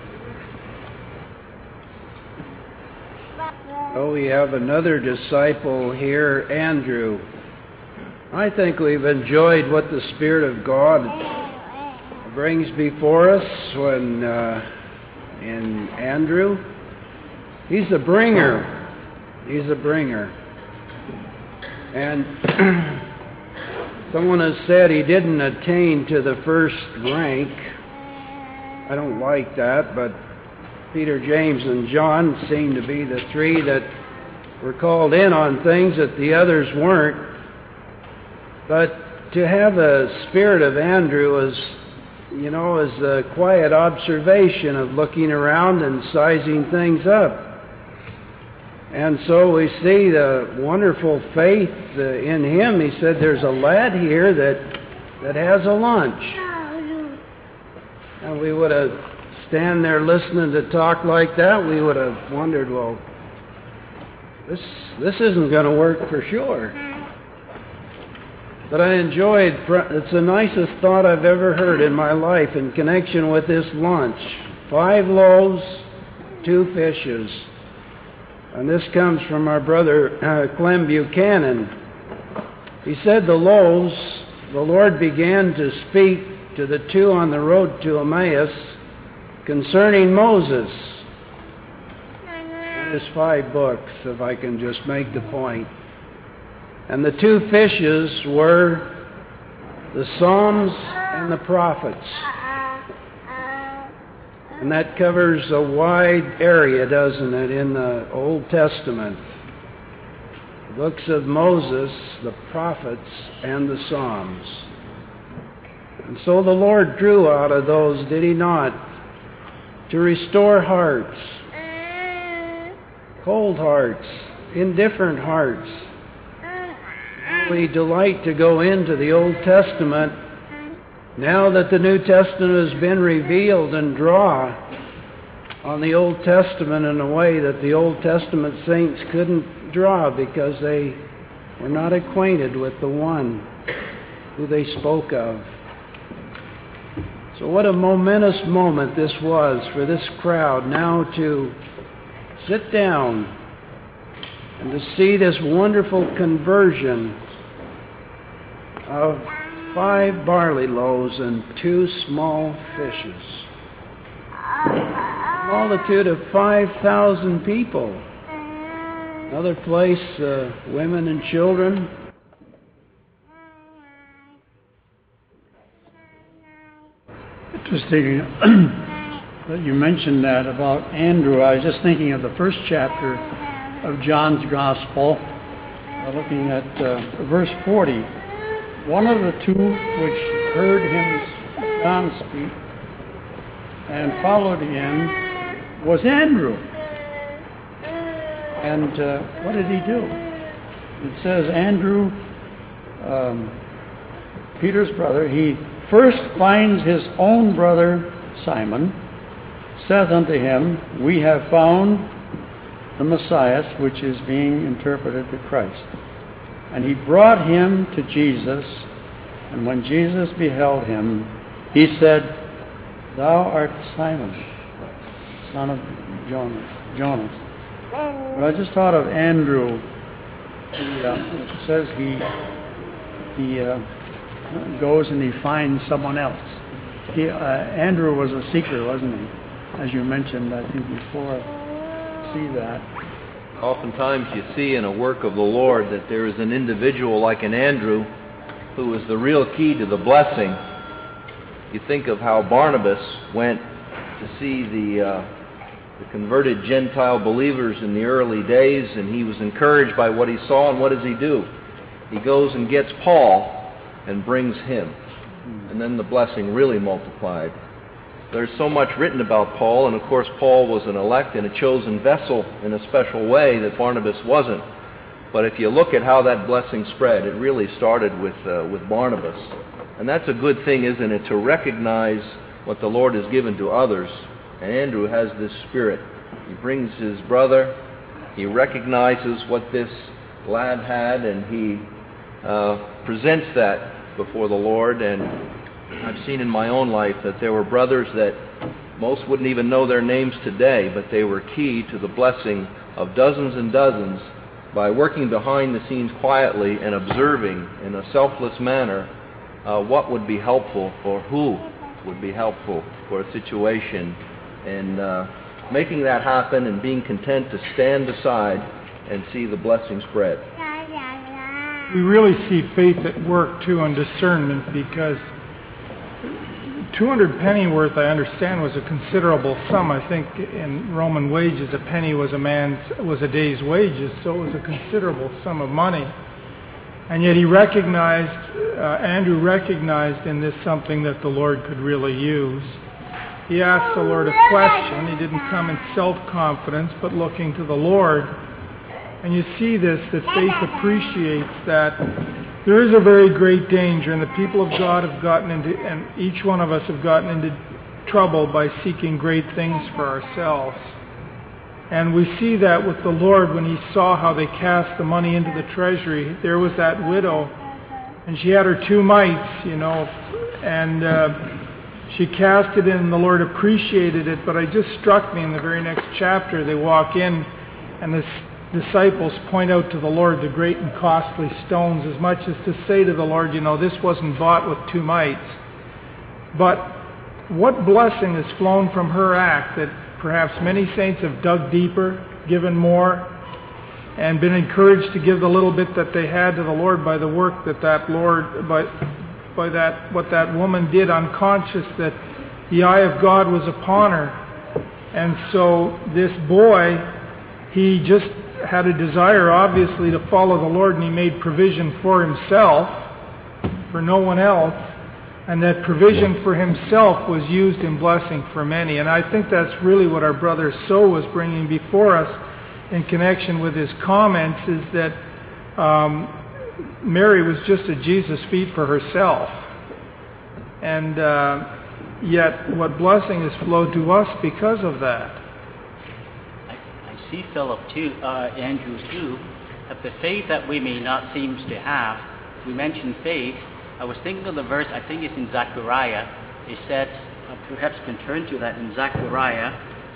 Oh, we have another disciple here, Andrew. I think we've enjoyed what the Spirit of God brings before us when uh, in Andrew. He's a bringer. He's a bringer. And someone has said he didn't attain to the first rank. I don't like that, but Peter, James, and John seem to be the three that were called in on things that the others weren't. But to have a spirit of Andrew is, you know, is a quiet observation of looking around and sizing things up. And so we see the wonderful faith uh, in him. He said, there's a lad here that that has a lunch. And we would have stand there listening to talk like that, we would have wondered, well, this this isn't going to work for sure. But I enjoyed, it's the nicest thought I've ever heard in my life in connection with this lunch. Five loaves, two fishes. And this comes from our brother uh, Clem Buchanan. He said the loaves, the Lord began to speak to the two on the road to Emmaus concerning Moses. There's five books, if I can just make the point. And the two fishes were the Psalms and the prophets. And that covers a wide area, doesn't it, in the Old Testament. The books of Moses, the prophets, and the Psalms. And so the Lord drew out of those, did he not? to restore hearts, cold hearts, indifferent hearts. We delight to go into the Old Testament now that the New Testament has been revealed and draw on the Old Testament in a way that the Old Testament saints couldn't draw because they were not acquainted with the one who they spoke of. So what a momentous moment this was for this crowd now to sit down and to see this wonderful conversion of five barley loaves and two small fishes. A multitude of five thousand people. Another place, uh, women and children. Interesting that you mentioned that about Andrew. I was just thinking of the first chapter of John's Gospel, uh, looking at uh, verse forty. One of the two which heard him, John speak, and followed him was Andrew. And uh, what did he do? It says Andrew, um, Peter's brother, he first finds his own brother Simon, saith unto him, We have found the Messiah, which is being interpreted the Christ. And he brought him to Jesus, and when Jesus beheld him, he said, Thou art Simon, son of Jonas. Jonas. But I just thought of Andrew. He, uh, it says he he uh, goes and he finds someone else. He, uh, Andrew was a seeker, wasn't he? As you mentioned, I think before. See that. Oftentimes you see in a work of the Lord that there is an individual like an Andrew who is the real key to the blessing. You think of how Barnabas went to see the, uh, the converted Gentile believers in the early days, and he was encouraged by what he saw, and what does he do? He goes and gets Paul and brings him. And then the blessing really multiplied. There's so much written about Paul, and of course Paul was an elect and a chosen vessel in a special way that Barnabas wasn't. But if you look at how that blessing spread, it really started with uh, with Barnabas. And that's a good thing, isn't it, to recognize what the Lord has given to others. And Andrew has this spirit. He brings his brother, he recognizes what this lad had, and he uh, presents that before the Lord. And I've seen in my own life that there were brothers that most wouldn't even know their names today, but they were key to the blessing of dozens and dozens by working behind the scenes quietly and observing in a selfless manner uh, what would be helpful for who would be helpful for a situation, and uh, making that happen and being content to stand aside and see the blessing spread. We really see faith at work, too, and discernment, because two hundred pennyworth, I understand, was a considerable sum. I think in Roman wages, a penny was a man's was a day's wages, so it was a considerable sum of money. And yet he recognized, uh, Andrew recognized in this something that the Lord could really use. He asked the Lord a question. He didn't come in self-confidence, but looking to the Lord. And you see this, that faith appreciates that there is a very great danger, and the people of God have gotten into, and each one of us have gotten into trouble by seeking great things for ourselves. And we see that with the Lord when he saw how they cast the money into the treasury. There was that widow, and she had her two mites, you know, and uh, she cast it in, and the Lord appreciated it. But it just struck me in the very next chapter, they walk in, and the disciples point out to the Lord the great and costly stones, as much as to say to the Lord, you know, this wasn't bought with two mites. But what blessing has flown from her act, that perhaps many saints have dug deeper, given more, and been encouraged to give the little bit that they had to the Lord by the work that that Lord, by, by that, what that woman did, unconscious that the eye of God was upon her. And so this boy, he just had a desire, obviously, to follow the Lord, and he made provision for himself, for no one else. and that provision for himself was used in blessing for many. And I think that's really what our brother So was bringing before us in connection with his comments, is that um, Mary was just at Jesus' feet for herself. And uh, yet what blessing has flowed to us because of that. I, I see Philip too, uh, Andrew too, that the faith that we may not seem to have, we mentioned faith. I was thinking of the verse, I think it's in Zechariah. It said, uh, perhaps can turn to that in Zechariah.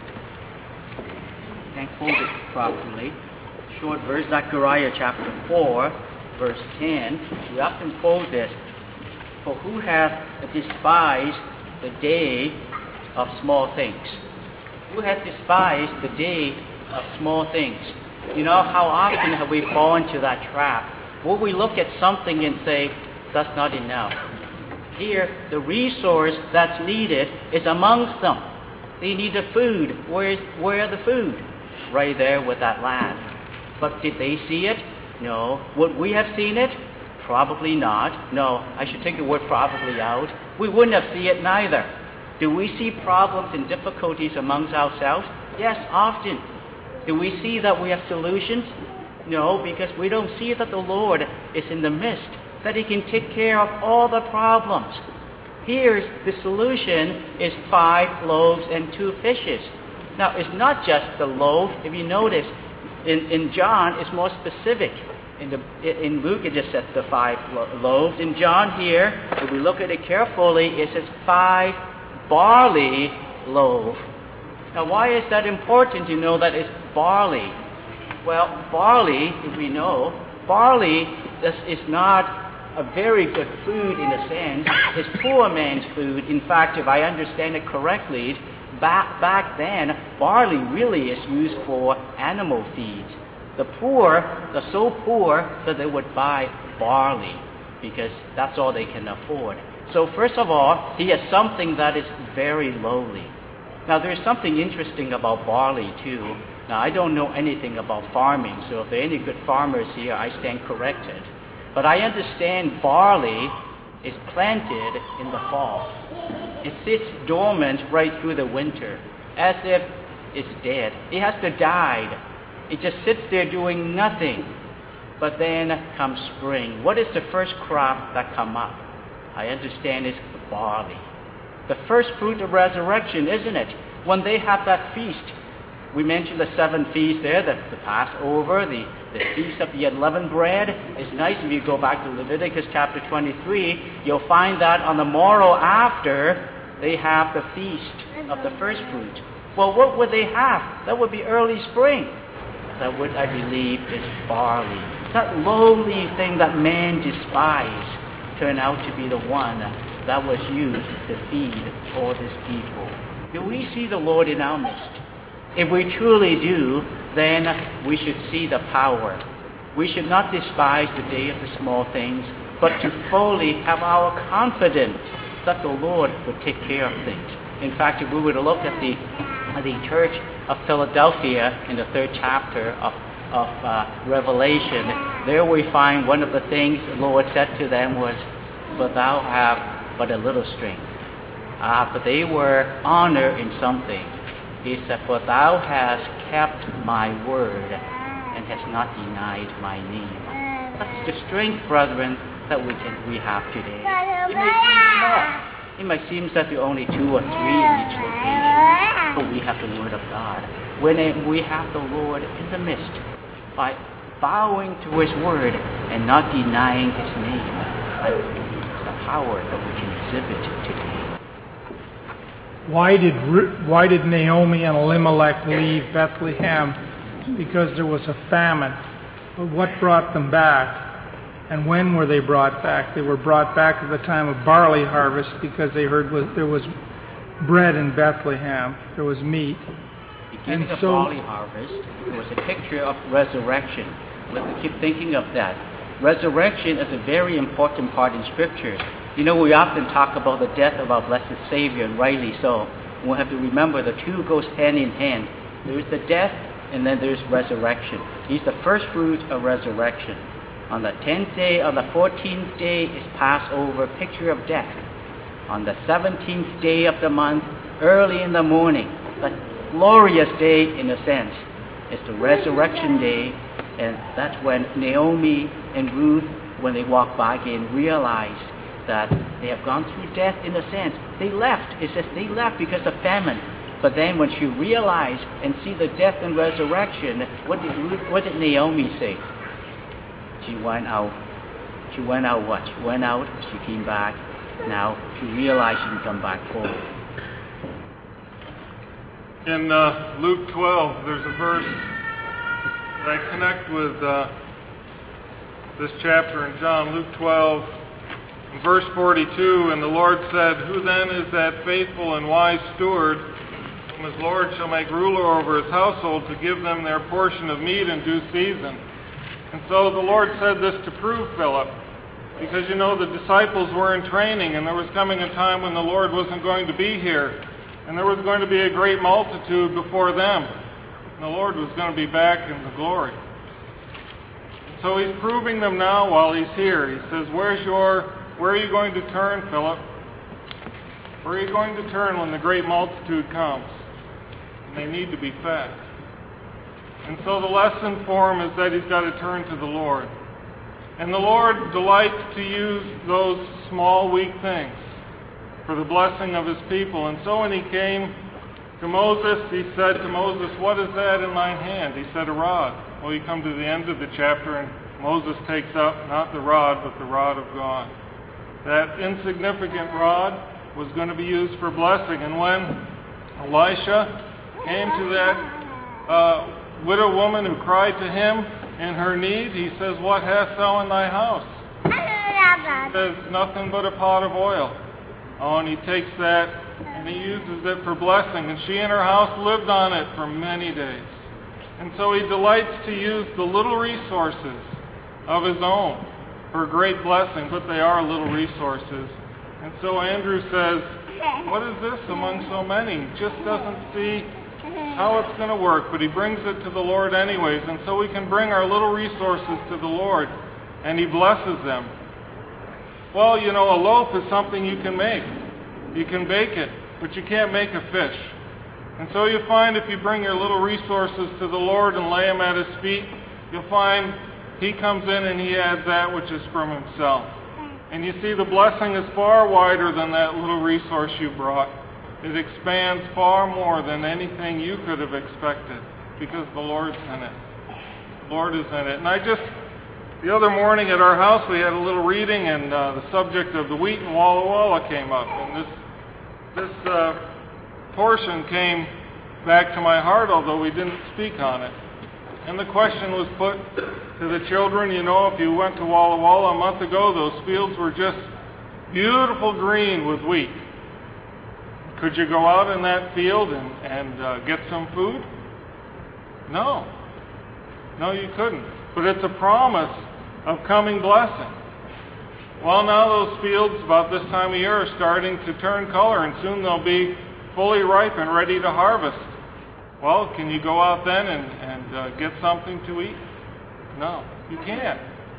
Can't quote it properly. Short verse, Zechariah chapter four, verse ten. We often quote this. For who hath despised the day of small things? Who hath despised the day of small things? You know, how often have we fallen into that trap? Will we look at something and say, that's not enough? Here, the resource that's needed is amongst them. They need the food. Where is where the food? Right there with that lad. But did they see it? No. Would we have seen it? Probably not. No, I should take the word probably out. We wouldn't have seen it neither. Do we see problems and difficulties amongst ourselves? Yes, often. Do we see that we have solutions? No, because we don't see that the Lord is in the midst, that He can take care of all the problems. Here's the solution is five loaves and two fishes. Now, it's not just the loaf. If you notice, in, in John, it's more specific. In, the, in Luke, it just said the five lo- loaves. In John here, if we look at it carefully, it says five barley loaf. Now, why is that important to know that it's barley? Well, barley, if we know, barley is, is not a very good food in a sense. It's poor man's food. In fact, if I understand it correctly, back, back then, barley really is used for animal feeds. The poor are so poor that they would buy barley because that's all they can afford. So first of all, he has something that is very lowly. Now there's something interesting about barley too. Now I don't know anything about farming, so if there are any good farmers here, I stand corrected. But I understand barley is planted in the fall. It sits dormant right through the winter, as if it's dead. It has to die. It just sits there doing nothing. But then comes spring. What is the first crop that come up? I understand it's barley. The first fruit of resurrection, isn't it? When they have that feast. We mentioned the seven feasts there, the, the Passover, the, the Feast of the Unleavened Bread. It's nice if you go back to Leviticus chapter twenty-three, you'll find that on the morrow after, they have the Feast of the First Fruit. Well, what would they have? That would be early spring. That would, I believe, is barley. That lowly thing that man despised turned out to be the one that was used to feed all these people. Do we see the Lord in our midst? If we truly do, then we should see the power. We should not despise the day of the small things, but to fully have our confidence that the Lord would take care of things. In fact, if we were to look at the, at the church of Philadelphia in the third chapter of, of uh, Revelation, there we find one of the things the Lord said to them was, "But thou have but a little strength." Ah, but they were honored in something. He said, "For thou hast kept my word and hast not denied my name." That's the strength, brethren, that we can we have today. It may seem small. It might seem that there are only two or three in each location, but we have the word of God. When we have the Lord in the midst, by bowing to His word and not denying His name, I believe it's the power that we can exhibit today. Why did why did Naomi and Elimelech leave Bethlehem? Because there was a famine. But what brought them back? And when were they brought back? They were brought back at the time of barley harvest because they heard was, there was bread in Bethlehem. There was meat. Beginning of so, barley harvest, it was a picture of resurrection. Let's keep thinking of that. Resurrection is a very important part in Scripture. You know, we often talk about the death of our blessed Savior, and rightly so. We have to remember the two goes hand in hand. There's the death, and then there's resurrection. He's the first fruit of resurrection. On the tenth day, on the fourteenth day is Passover, picture of death. on the seventeenth day of the month, early in the morning, that glorious day in a sense, is the resurrection day. And that's when Naomi and Ruth, when they walk back in, realize that they have gone through death in a sense. They left. It says they left because of famine. But then when she realized and see the death and resurrection, what did, what did Naomi say? She went out. She went out what? She went out, she came back. Now she realized she can come back forward. In uh, Luke twelve, there's a verse that I connect with uh, this chapter in John. Luke twelve, in verse forty-two, and the Lord said, "Who then is that faithful and wise steward, whom his Lord shall make ruler over his household, to give them their portion of meat in due season?" And so the Lord said this to prove Philip, because you know the disciples were in training, and there was coming a time when the Lord wasn't going to be here, and there was going to be a great multitude before them, and the Lord was going to be back in the glory. And so he's proving them now while he's here. He says, "Where's your, where are you going to turn, Philip? Where are you going to turn when the great multitude comes? And they need to be fed." And so the lesson for him is that he's got to turn to the Lord. And the Lord delights to use those small, weak things for the blessing of his people. And so when he came to Moses, he said to Moses, "What is that in thine hand?" He said, "A rod." Well, you come to the end of the chapter, and Moses takes up not the rod, but the rod of God. That insignificant rod was going to be used for blessing. And when Elisha came to that uh, widow woman who cried to him in her need, he says, "What hast thou in thy house?" She says, "Nothing but a pot of oil." Oh, and he takes that and he uses it for blessing. And she and her house lived on it for many days. And so he delights to use the little resources of his own for great blessing, but they are little resources. And so Andrew says, "What is this among so many?" He just doesn't see how it's going to work, but he brings it to the Lord anyways. And so we can bring our little resources to the Lord, and he blesses them. Well, you know, a loaf is something you can make. You can bake it, but you can't make a fish. And so you find if you bring your little resources to the Lord and lay them at his feet, you'll find he comes in and he adds that which is from himself. And you see the blessing is far wider than that little resource you brought. It expands far more than anything you could have expected, because the Lord's in it. The Lord is in it. And I just, the other morning at our house, we had a little reading, and uh, the subject of the wheat in Walla Walla came up. And this, this uh, portion came back to my heart, although we didn't speak on it. And the question was put to the children, you know, if you went to Walla Walla a month ago, those fields were just beautiful green with wheat. Could you go out in that field and, and uh, get some food? No. No, you couldn't. But it's a promise of coming blessing. Well, now those fields about this time of year are starting to turn color, and soon they'll be fully ripe and ready to harvest. Well, can you go out then and, and uh, get something to eat? No, you can't.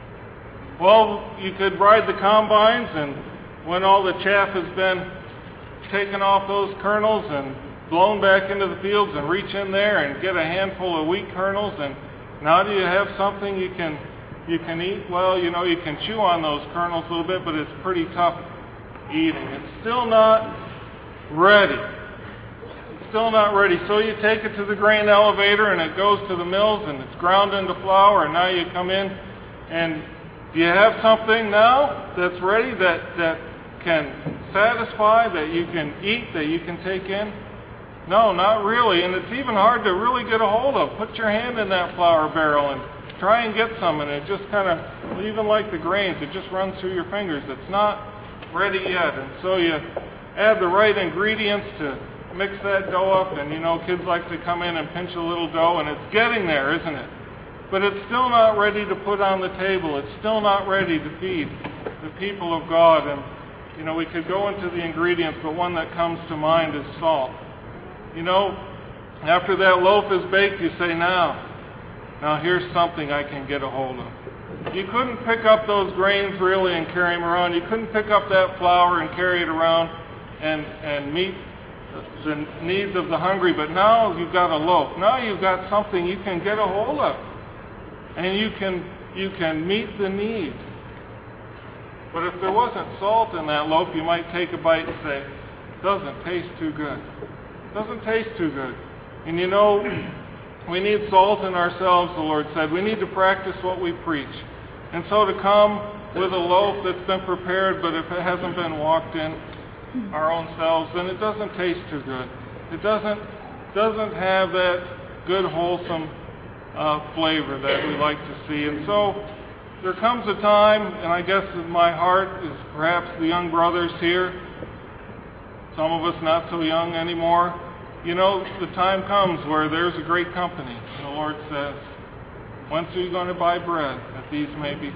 Well, you could ride the combines, and when all the chaff has been taken off those kernels and blown back into the fields, and reach in there and get a handful of wheat kernels, and now do you have something you can you can eat? Well, you know, you can chew on those kernels a little bit, but it's pretty tough eating. It's still not ready. It's still not ready. So you take it to the grain elevator, and it goes to the mills, and it's ground into flour, and now you come in, and do you have something now that's ready that that can satisfy, that you can eat, that you can take in? No, not really. And it's even hard to really get a hold of. Put your hand in that flour barrel and try and get some, and it just kind of, even like the grains, it just runs through your fingers. It's not ready yet. And so you add the right ingredients to mix that dough up, and you know, kids like to come in and pinch a little dough, and it's getting there, isn't it? But it's still not ready to put on the table. It's still not ready to feed the people of God. And you know, we could go into the ingredients, but one that comes to mind is salt. You know, after that loaf is baked, you say, now, now here's something I can get a hold of. You couldn't pick up those grains really and carry them around. You couldn't pick up that flour and carry it around. and, and meet the needs of the hungry, but now you've got a loaf. Now you've got something you can get a hold of, and you can you can meet the need. But if there wasn't salt in that loaf, you might take a bite and say, doesn't taste too good. Doesn't taste too good. And you know, we need salt in ourselves, the Lord said. We need to practice what we preach. And so to come with a loaf that's been prepared, but if it hasn't been walked in our own selves, then it doesn't taste too good. It doesn't doesn't have that good, wholesome uh, flavor that we like to see. And so there comes a time, and I guess in my heart is perhaps the young brothers here, some of us not so young anymore. You know, the time comes where there's a great company, and the Lord says, whence are you going to buy bread that these may be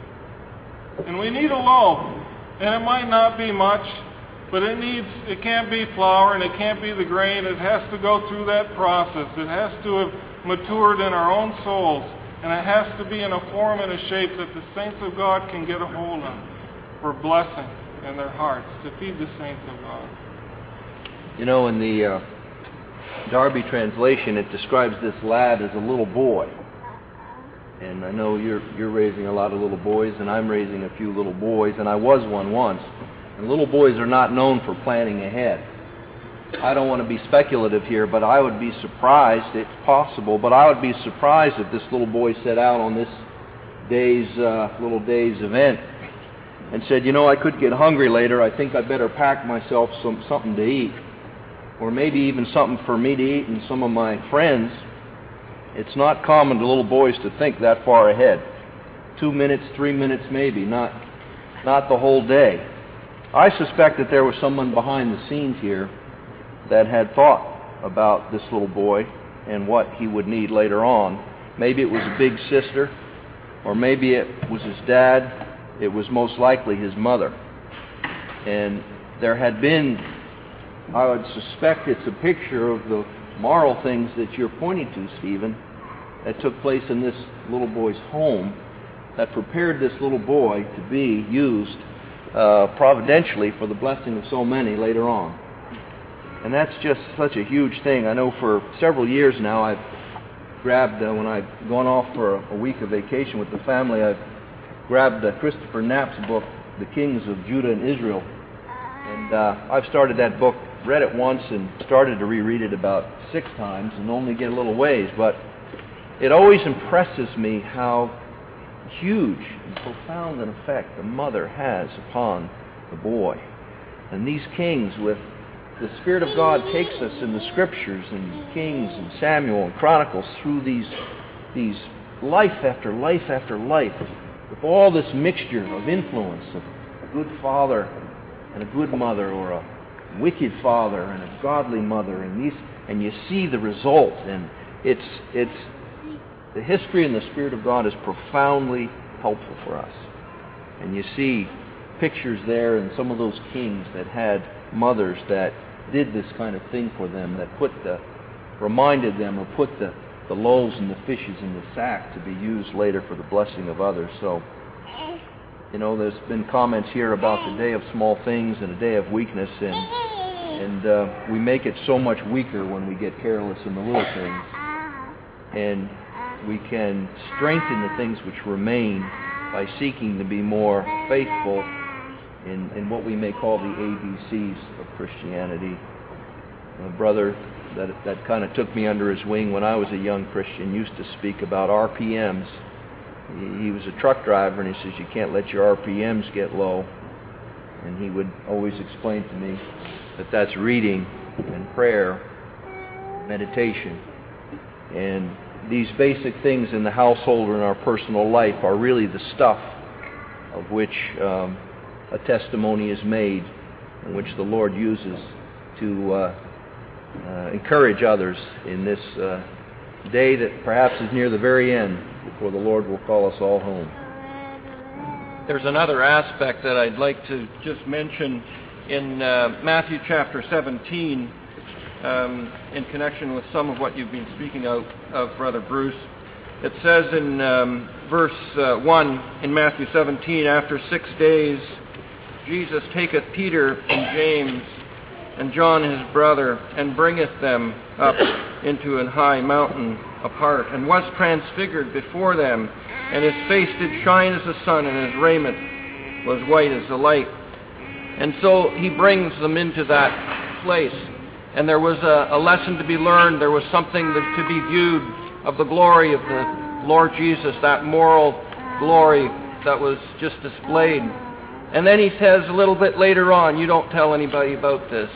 fed? And we need a loaf, and it might not be much, but it needs, it can't be flour and it can't be the grain. It has to go through that process. It has to have matured in our own souls, and it has to be in a form and a shape that the saints of God can get a hold of for blessing in their hearts, to feed the saints of God. You know, in the uh, Darby translation, it describes this lad as a little boy. And I know you're you're raising a lot of little boys, and I'm raising a few little boys, and I was one once. And little boys are not known for planning ahead. I don't want to be speculative here, but I would be surprised, it's possible, but I would be surprised if this little boy set out on this day's, uh, little day's event and said, you know, I could get hungry later, I think I better pack myself some something to eat. Or maybe even something for me to eat and some of my friends. It's not common to little boys to think that far ahead. Two minutes, three minutes maybe, not, not the whole day. I suspect that there was someone behind the scenes here that had thought about this little boy and what he would need later on. Maybe it was a big sister, or maybe it was his dad. It was most likely his mother. And there had been, I would suspect it's a picture of the moral things that you're pointing to, Stephen, that took place in this little boy's home that prepared this little boy to be used uh, providentially for the blessing of so many later on. And that's just such a huge thing. I know for several years now I've grabbed, uh, when I've gone off for a, a week of vacation with the family, I've grabbed uh, Christopher Knapp's book, The Kings of Judah and Israel. And uh, I've started that book, read it once and started to reread it about six times and only get a little ways. But it always impresses me how huge and profound an effect the mother has upon the boy. And these kings, with the Spirit of God takes us in the Scriptures and Kings and Samuel and Chronicles through these, these life after life after life, with all this mixture of influence of a good father and a good mother, or a wicked father and a godly mother, and these, and you see the result. And it's it's the history and the Spirit of God is profoundly helpful for us. And you see pictures there in some of those kings that had mothers that did this kind of thing for them, that put the reminded them or put the, the loaves and the fishes in the sack to be used later for the blessing of others. So, you know, there's been comments here about the day of small things and a day of weakness, and and uh, we make it so much weaker when we get careless in the little things. And we can strengthen the things which remain by seeking to be more faithful in, in what we may call the A B Cs of Christianity. A brother that, that kind of took me under his wing when I was a young Christian used to speak about R P Ms. He, he was a truck driver, and he says, you can't let your R P Ms get low. And he would always explain to me that that's reading and prayer, meditation. And these basic things in the household or in our personal life are really the stuff of which um, a testimony is made, and which the Lord uses to uh, uh, encourage others in this uh, day that perhaps is near the very end, before the Lord will call us all home. There's another aspect that I'd like to just mention in uh, Matthew chapter seventeen, um, in connection with some of what you've been speaking of, of Brother Bruce. It says in um, verse uh, one in Matthew seventeen, after six days Jesus taketh Peter and James and John his brother, and bringeth them up into an high mountain apart, and was transfigured before them, and his face did shine as the sun, and his raiment was white as the light. And so he brings them into that place. And there was a, a lesson to be learned. There was something that, to be viewed of the glory of the Lord Jesus, that moral glory that was just displayed. And then he says a little bit later on, you don't tell anybody about this.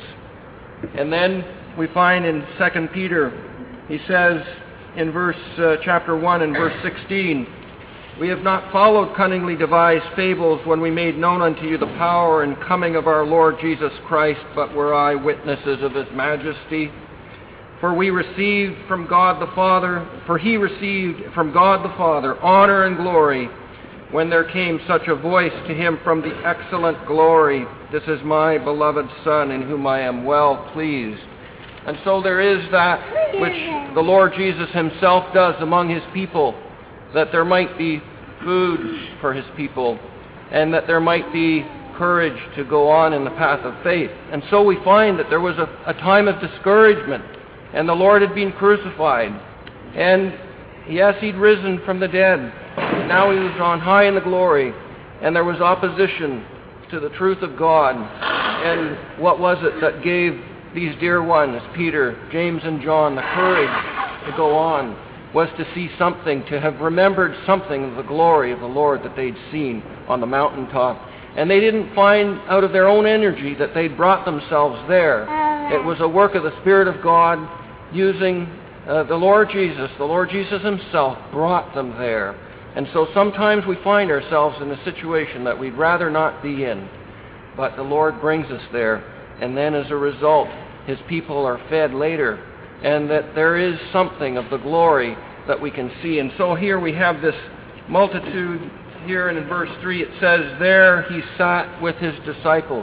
And then we find in Second Peter, he says in verse uh, chapter one and verse sixteen, we have not followed cunningly devised fables when we made known unto you the power and coming of our Lord Jesus Christ, but were eyewitnesses of his majesty. For we received from God the Father, for he received from God the Father honor and glory when there came such a voice to him from the excellent glory, this is my beloved Son, in whom I am well pleased. And so there is that which the Lord Jesus himself does among his people, that there might be food for his people, and that there might be courage to go on in the path of faith. And so we find that there was a, a time of discouragement, and the Lord had been crucified. And yes, he'd risen from the dead. Now he was on high in the glory, and there was opposition to the truth of God. And what was it that gave these dear ones, Peter, James, and John, the courage to go on? Was to see something, to have remembered something of the glory of the Lord that they'd seen on the mountaintop. And they didn't find out of their own energy that they'd brought themselves there. It was a work of the Spirit of God using uh, the Lord Jesus. The Lord Jesus himself brought them there. And so sometimes we find ourselves in a situation that we'd rather not be in. But the Lord brings us there. And then as a result, his people are fed later. And that there is something of the glory that we can see. And so here we have this multitude. Here in verse three it says, there he sat with his disciples.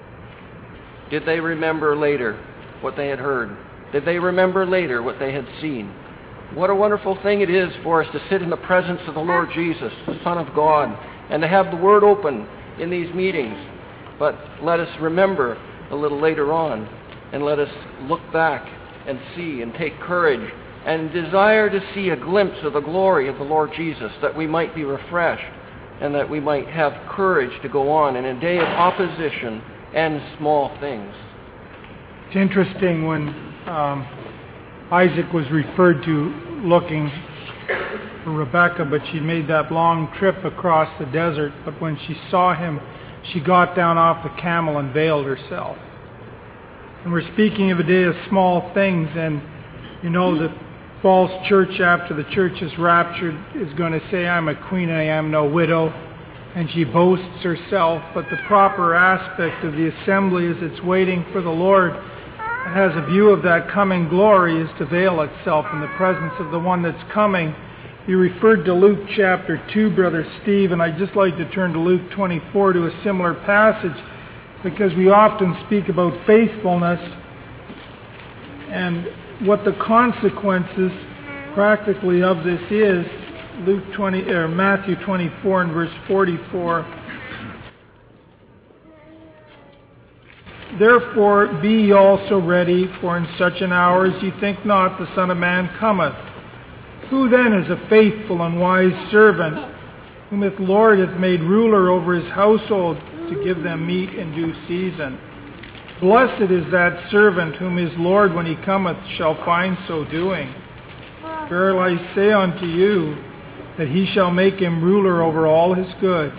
Did they remember later what they had heard? Did they remember later what they had seen? What a wonderful thing it is for us to sit in the presence of the Lord Jesus, the Son of God, and to have the Word open in these meetings. But let us remember a little later on, and let us look back and see and take courage and desire to see a glimpse of the glory of the Lord Jesus, that we might be refreshed and that we might have courage to go on in a day of opposition and small things. It's interesting when um, Isaac was referred to looking for Rebekah, but she made that long trip across the desert. But when she saw him, she got down off the camel and veiled herself. And we're speaking of a day of small things, and you know the false church after the church is raptured is going to say, I'm a queen and I am no widow, and she boasts herself. But the proper aspect of the assembly as it's waiting for the Lord and has a view of that coming glory is to veil itself in the presence of the one that's coming. You referred to Luke chapter two, Brother Steve, and I'd just like to turn to Luke twenty-four to a similar passage, because we often speak about faithfulness and what the consequences practically of this is. Luke twenty or Matthew twenty-four and verse forty-four. Therefore be ye also ready, for in such an hour as ye think not, the Son of Man cometh. Who then is a faithful and wise servant, whom his Lord hath made ruler over his household, to give them meat in due season? Blessed is that servant whom his Lord, when he cometh, shall find so doing. Verily I say unto you, that he shall make him ruler over all his goods.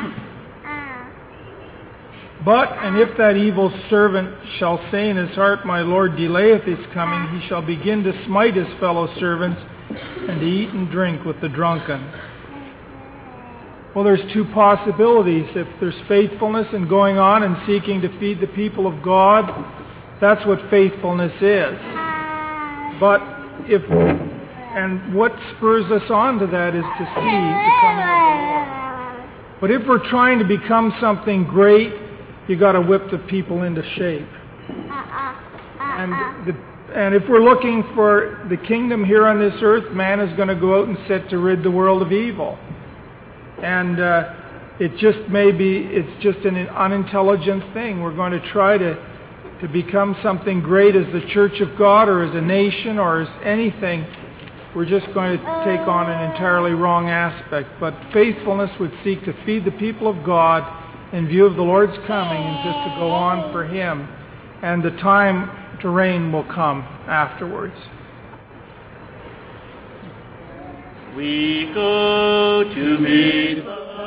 But, and if that evil servant shall say in his heart, my Lord delayeth his coming, he shall begin to smite his fellow servants, and to eat and drink with the drunken. Well, there's two possibilities. If there's faithfulness in going on and seeking to feed the people of God, that's what faithfulness is. But if, and what spurs us on to that is to see the coming of the Lord. But if we're trying to become something great, you got to whip the people into shape. And the, and if we're looking for the kingdom here on this earth, man is going to go out and set to rid the world of evil. And uh, it just may be, it's just an unintelligent thing. We're going to try to to become something great as the Church of God or as a nation or as anything, we're just going to take on an entirely wrong aspect. But faithfulness would seek to feed the people of God in view of the Lord's coming and just to go on for Him. And the time to reign will come afterwards. We go to meet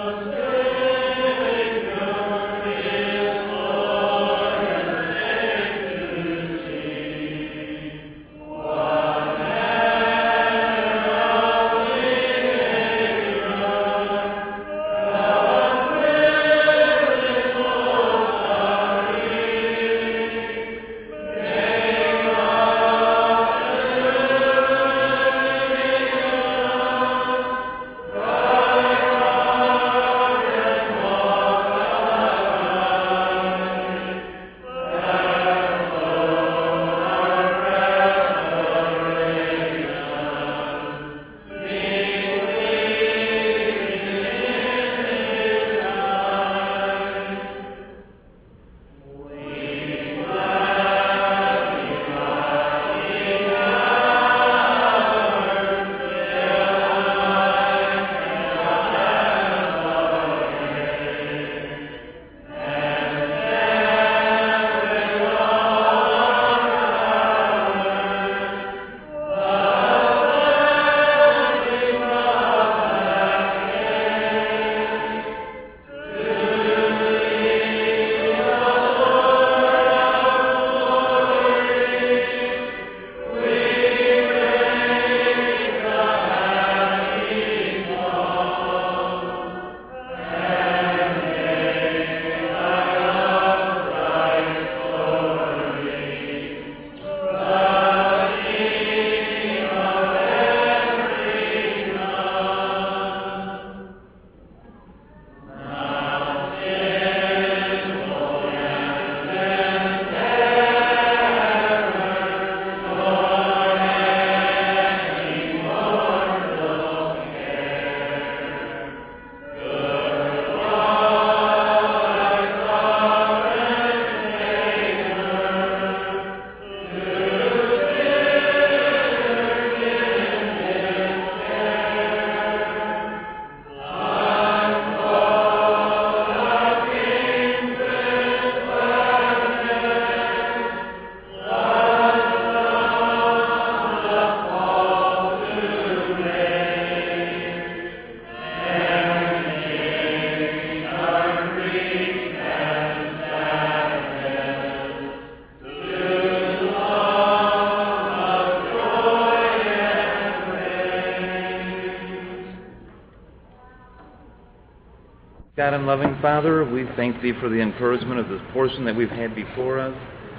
God and loving Father, we thank Thee for the encouragement of this portion that we've had before us.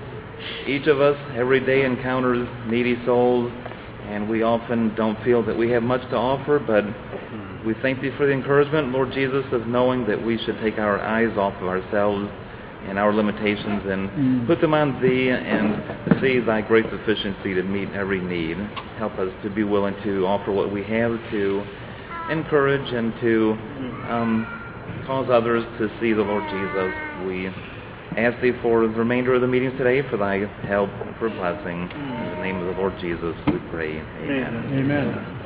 Each of us every day encounters needy souls, and we often don't feel that we have much to offer, but we thank Thee for the encouragement, Lord Jesus, of knowing that we should take our eyes off of ourselves and our limitations and mm. put them on Thee and see Thy great sufficiency to meet every need. Help us to be willing to offer what we have to encourage and to um, cause others to see the Lord Jesus. We ask Thee for the remainder of the meetings today, for Thy help and for blessing. In the name of the Lord Jesus, we pray. Amen. Amen. Amen.